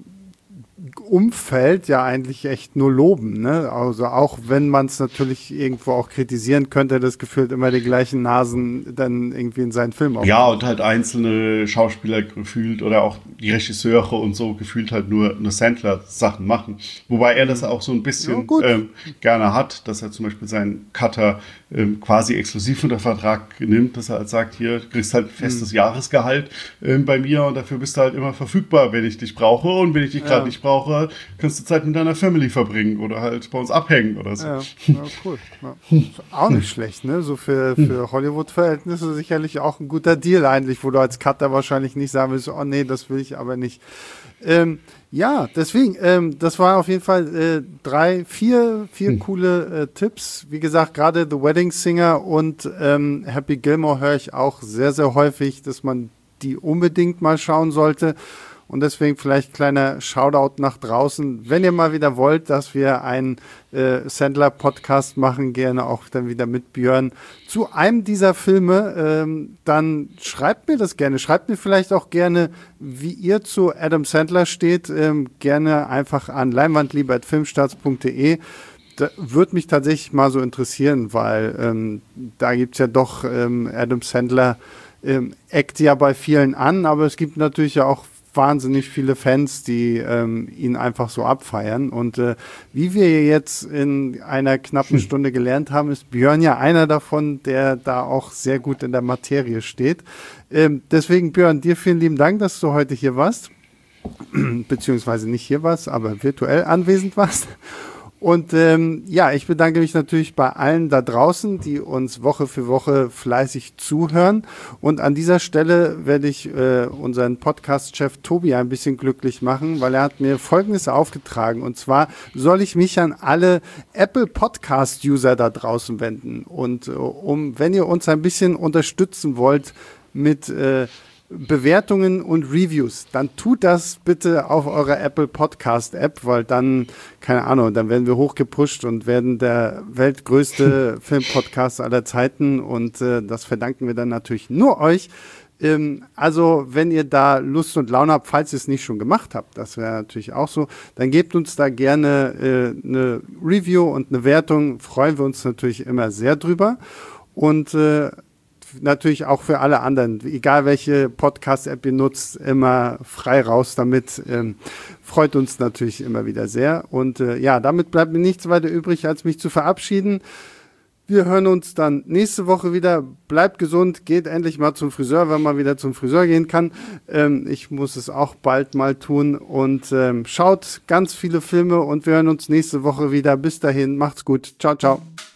Umfeld ja eigentlich echt nur loben, ne? Also auch wenn man es natürlich irgendwo auch kritisieren könnte, das gefühlt immer die gleichen Nasen dann irgendwie in seinen Film aufbaut. Ja, und halt einzelne Schauspieler gefühlt oder auch die Regisseure und so gefühlt halt nur Sandler-Sachen machen. Wobei er das auch so ein bisschen gerne hat, dass er zum Beispiel seinen Cutter quasi exklusiv unter Vertrag nimmt, dass er halt sagt, hier, du kriegst halt ein festes Jahresgehalt bei mir und dafür bist du halt immer verfügbar, wenn ich dich brauche und wenn ich dich gerade nicht brauche, kannst du Zeit mit deiner Family verbringen oder halt bei uns abhängen oder so. Ja, cool. Ja. Auch nicht schlecht, ne? So für Hollywood-Verhältnisse sicherlich auch ein guter Deal eigentlich, wo du als Cutter wahrscheinlich nicht sagen willst, oh nee, das will ich aber nicht. Deswegen, das waren auf jeden Fall vier coole Tipps. Wie gesagt, gerade The Wedding Singer und Happy Gilmore höre ich auch sehr, sehr häufig, dass man die unbedingt mal schauen sollte. Und deswegen vielleicht kleiner Shoutout nach draußen. Wenn ihr mal wieder wollt, dass wir einen Sandler-Podcast machen, gerne auch dann wieder mit Björn zu einem dieser Filme, dann schreibt mir das gerne. Schreibt mir vielleicht auch gerne, wie ihr zu Adam Sandler steht. Gerne einfach an leinwandliebe@filmstarts.de. Da würde mich tatsächlich mal so interessieren, weil da gibt es ja doch Adam Sandler eckt ja bei vielen an, aber es gibt natürlich ja auch wahnsinnig viele Fans, die ihn einfach so abfeiern. Und wie wir jetzt in einer knappen Stunde gelernt haben, ist Björn ja einer davon, der da auch sehr gut in der Materie steht. Deswegen, Björn, dir vielen lieben Dank, dass du heute hier warst. Beziehungsweise nicht hier warst, aber virtuell anwesend warst. Und ich bedanke mich natürlich bei allen da draußen, die uns Woche für Woche fleißig zuhören. Und an dieser Stelle werde ich unseren Podcast-Chef Tobi ein bisschen glücklich machen, weil er hat mir Folgendes aufgetragen. Und zwar soll ich mich an alle Apple Podcast-User da draußen wenden. Und wenn ihr uns ein bisschen unterstützen wollt mit Bewertungen und Reviews, dann tut das bitte auf eurer Apple Podcast App, weil dann, keine Ahnung, dann werden wir hochgepusht und werden der weltgrößte Filmpodcast aller Zeiten und das verdanken wir dann natürlich nur euch. Also, wenn ihr da Lust und Laune habt, falls ihr es nicht schon gemacht habt, das wäre natürlich auch so, dann gebt uns da gerne eine Review und eine Wertung, freuen wir uns natürlich immer sehr drüber und natürlich auch für alle anderen, egal welche Podcast-App ihr nutzt, immer frei raus damit. Freut uns natürlich immer wieder sehr. Und ja, damit bleibt mir nichts weiter übrig, als mich zu verabschieden. Wir hören uns dann nächste Woche wieder. Bleibt gesund, geht endlich mal zum Friseur, wenn man wieder zum Friseur gehen kann. Ich muss es auch bald mal tun. Und schaut ganz viele Filme und wir hören uns nächste Woche wieder. Bis dahin, macht's gut. Ciao, ciao.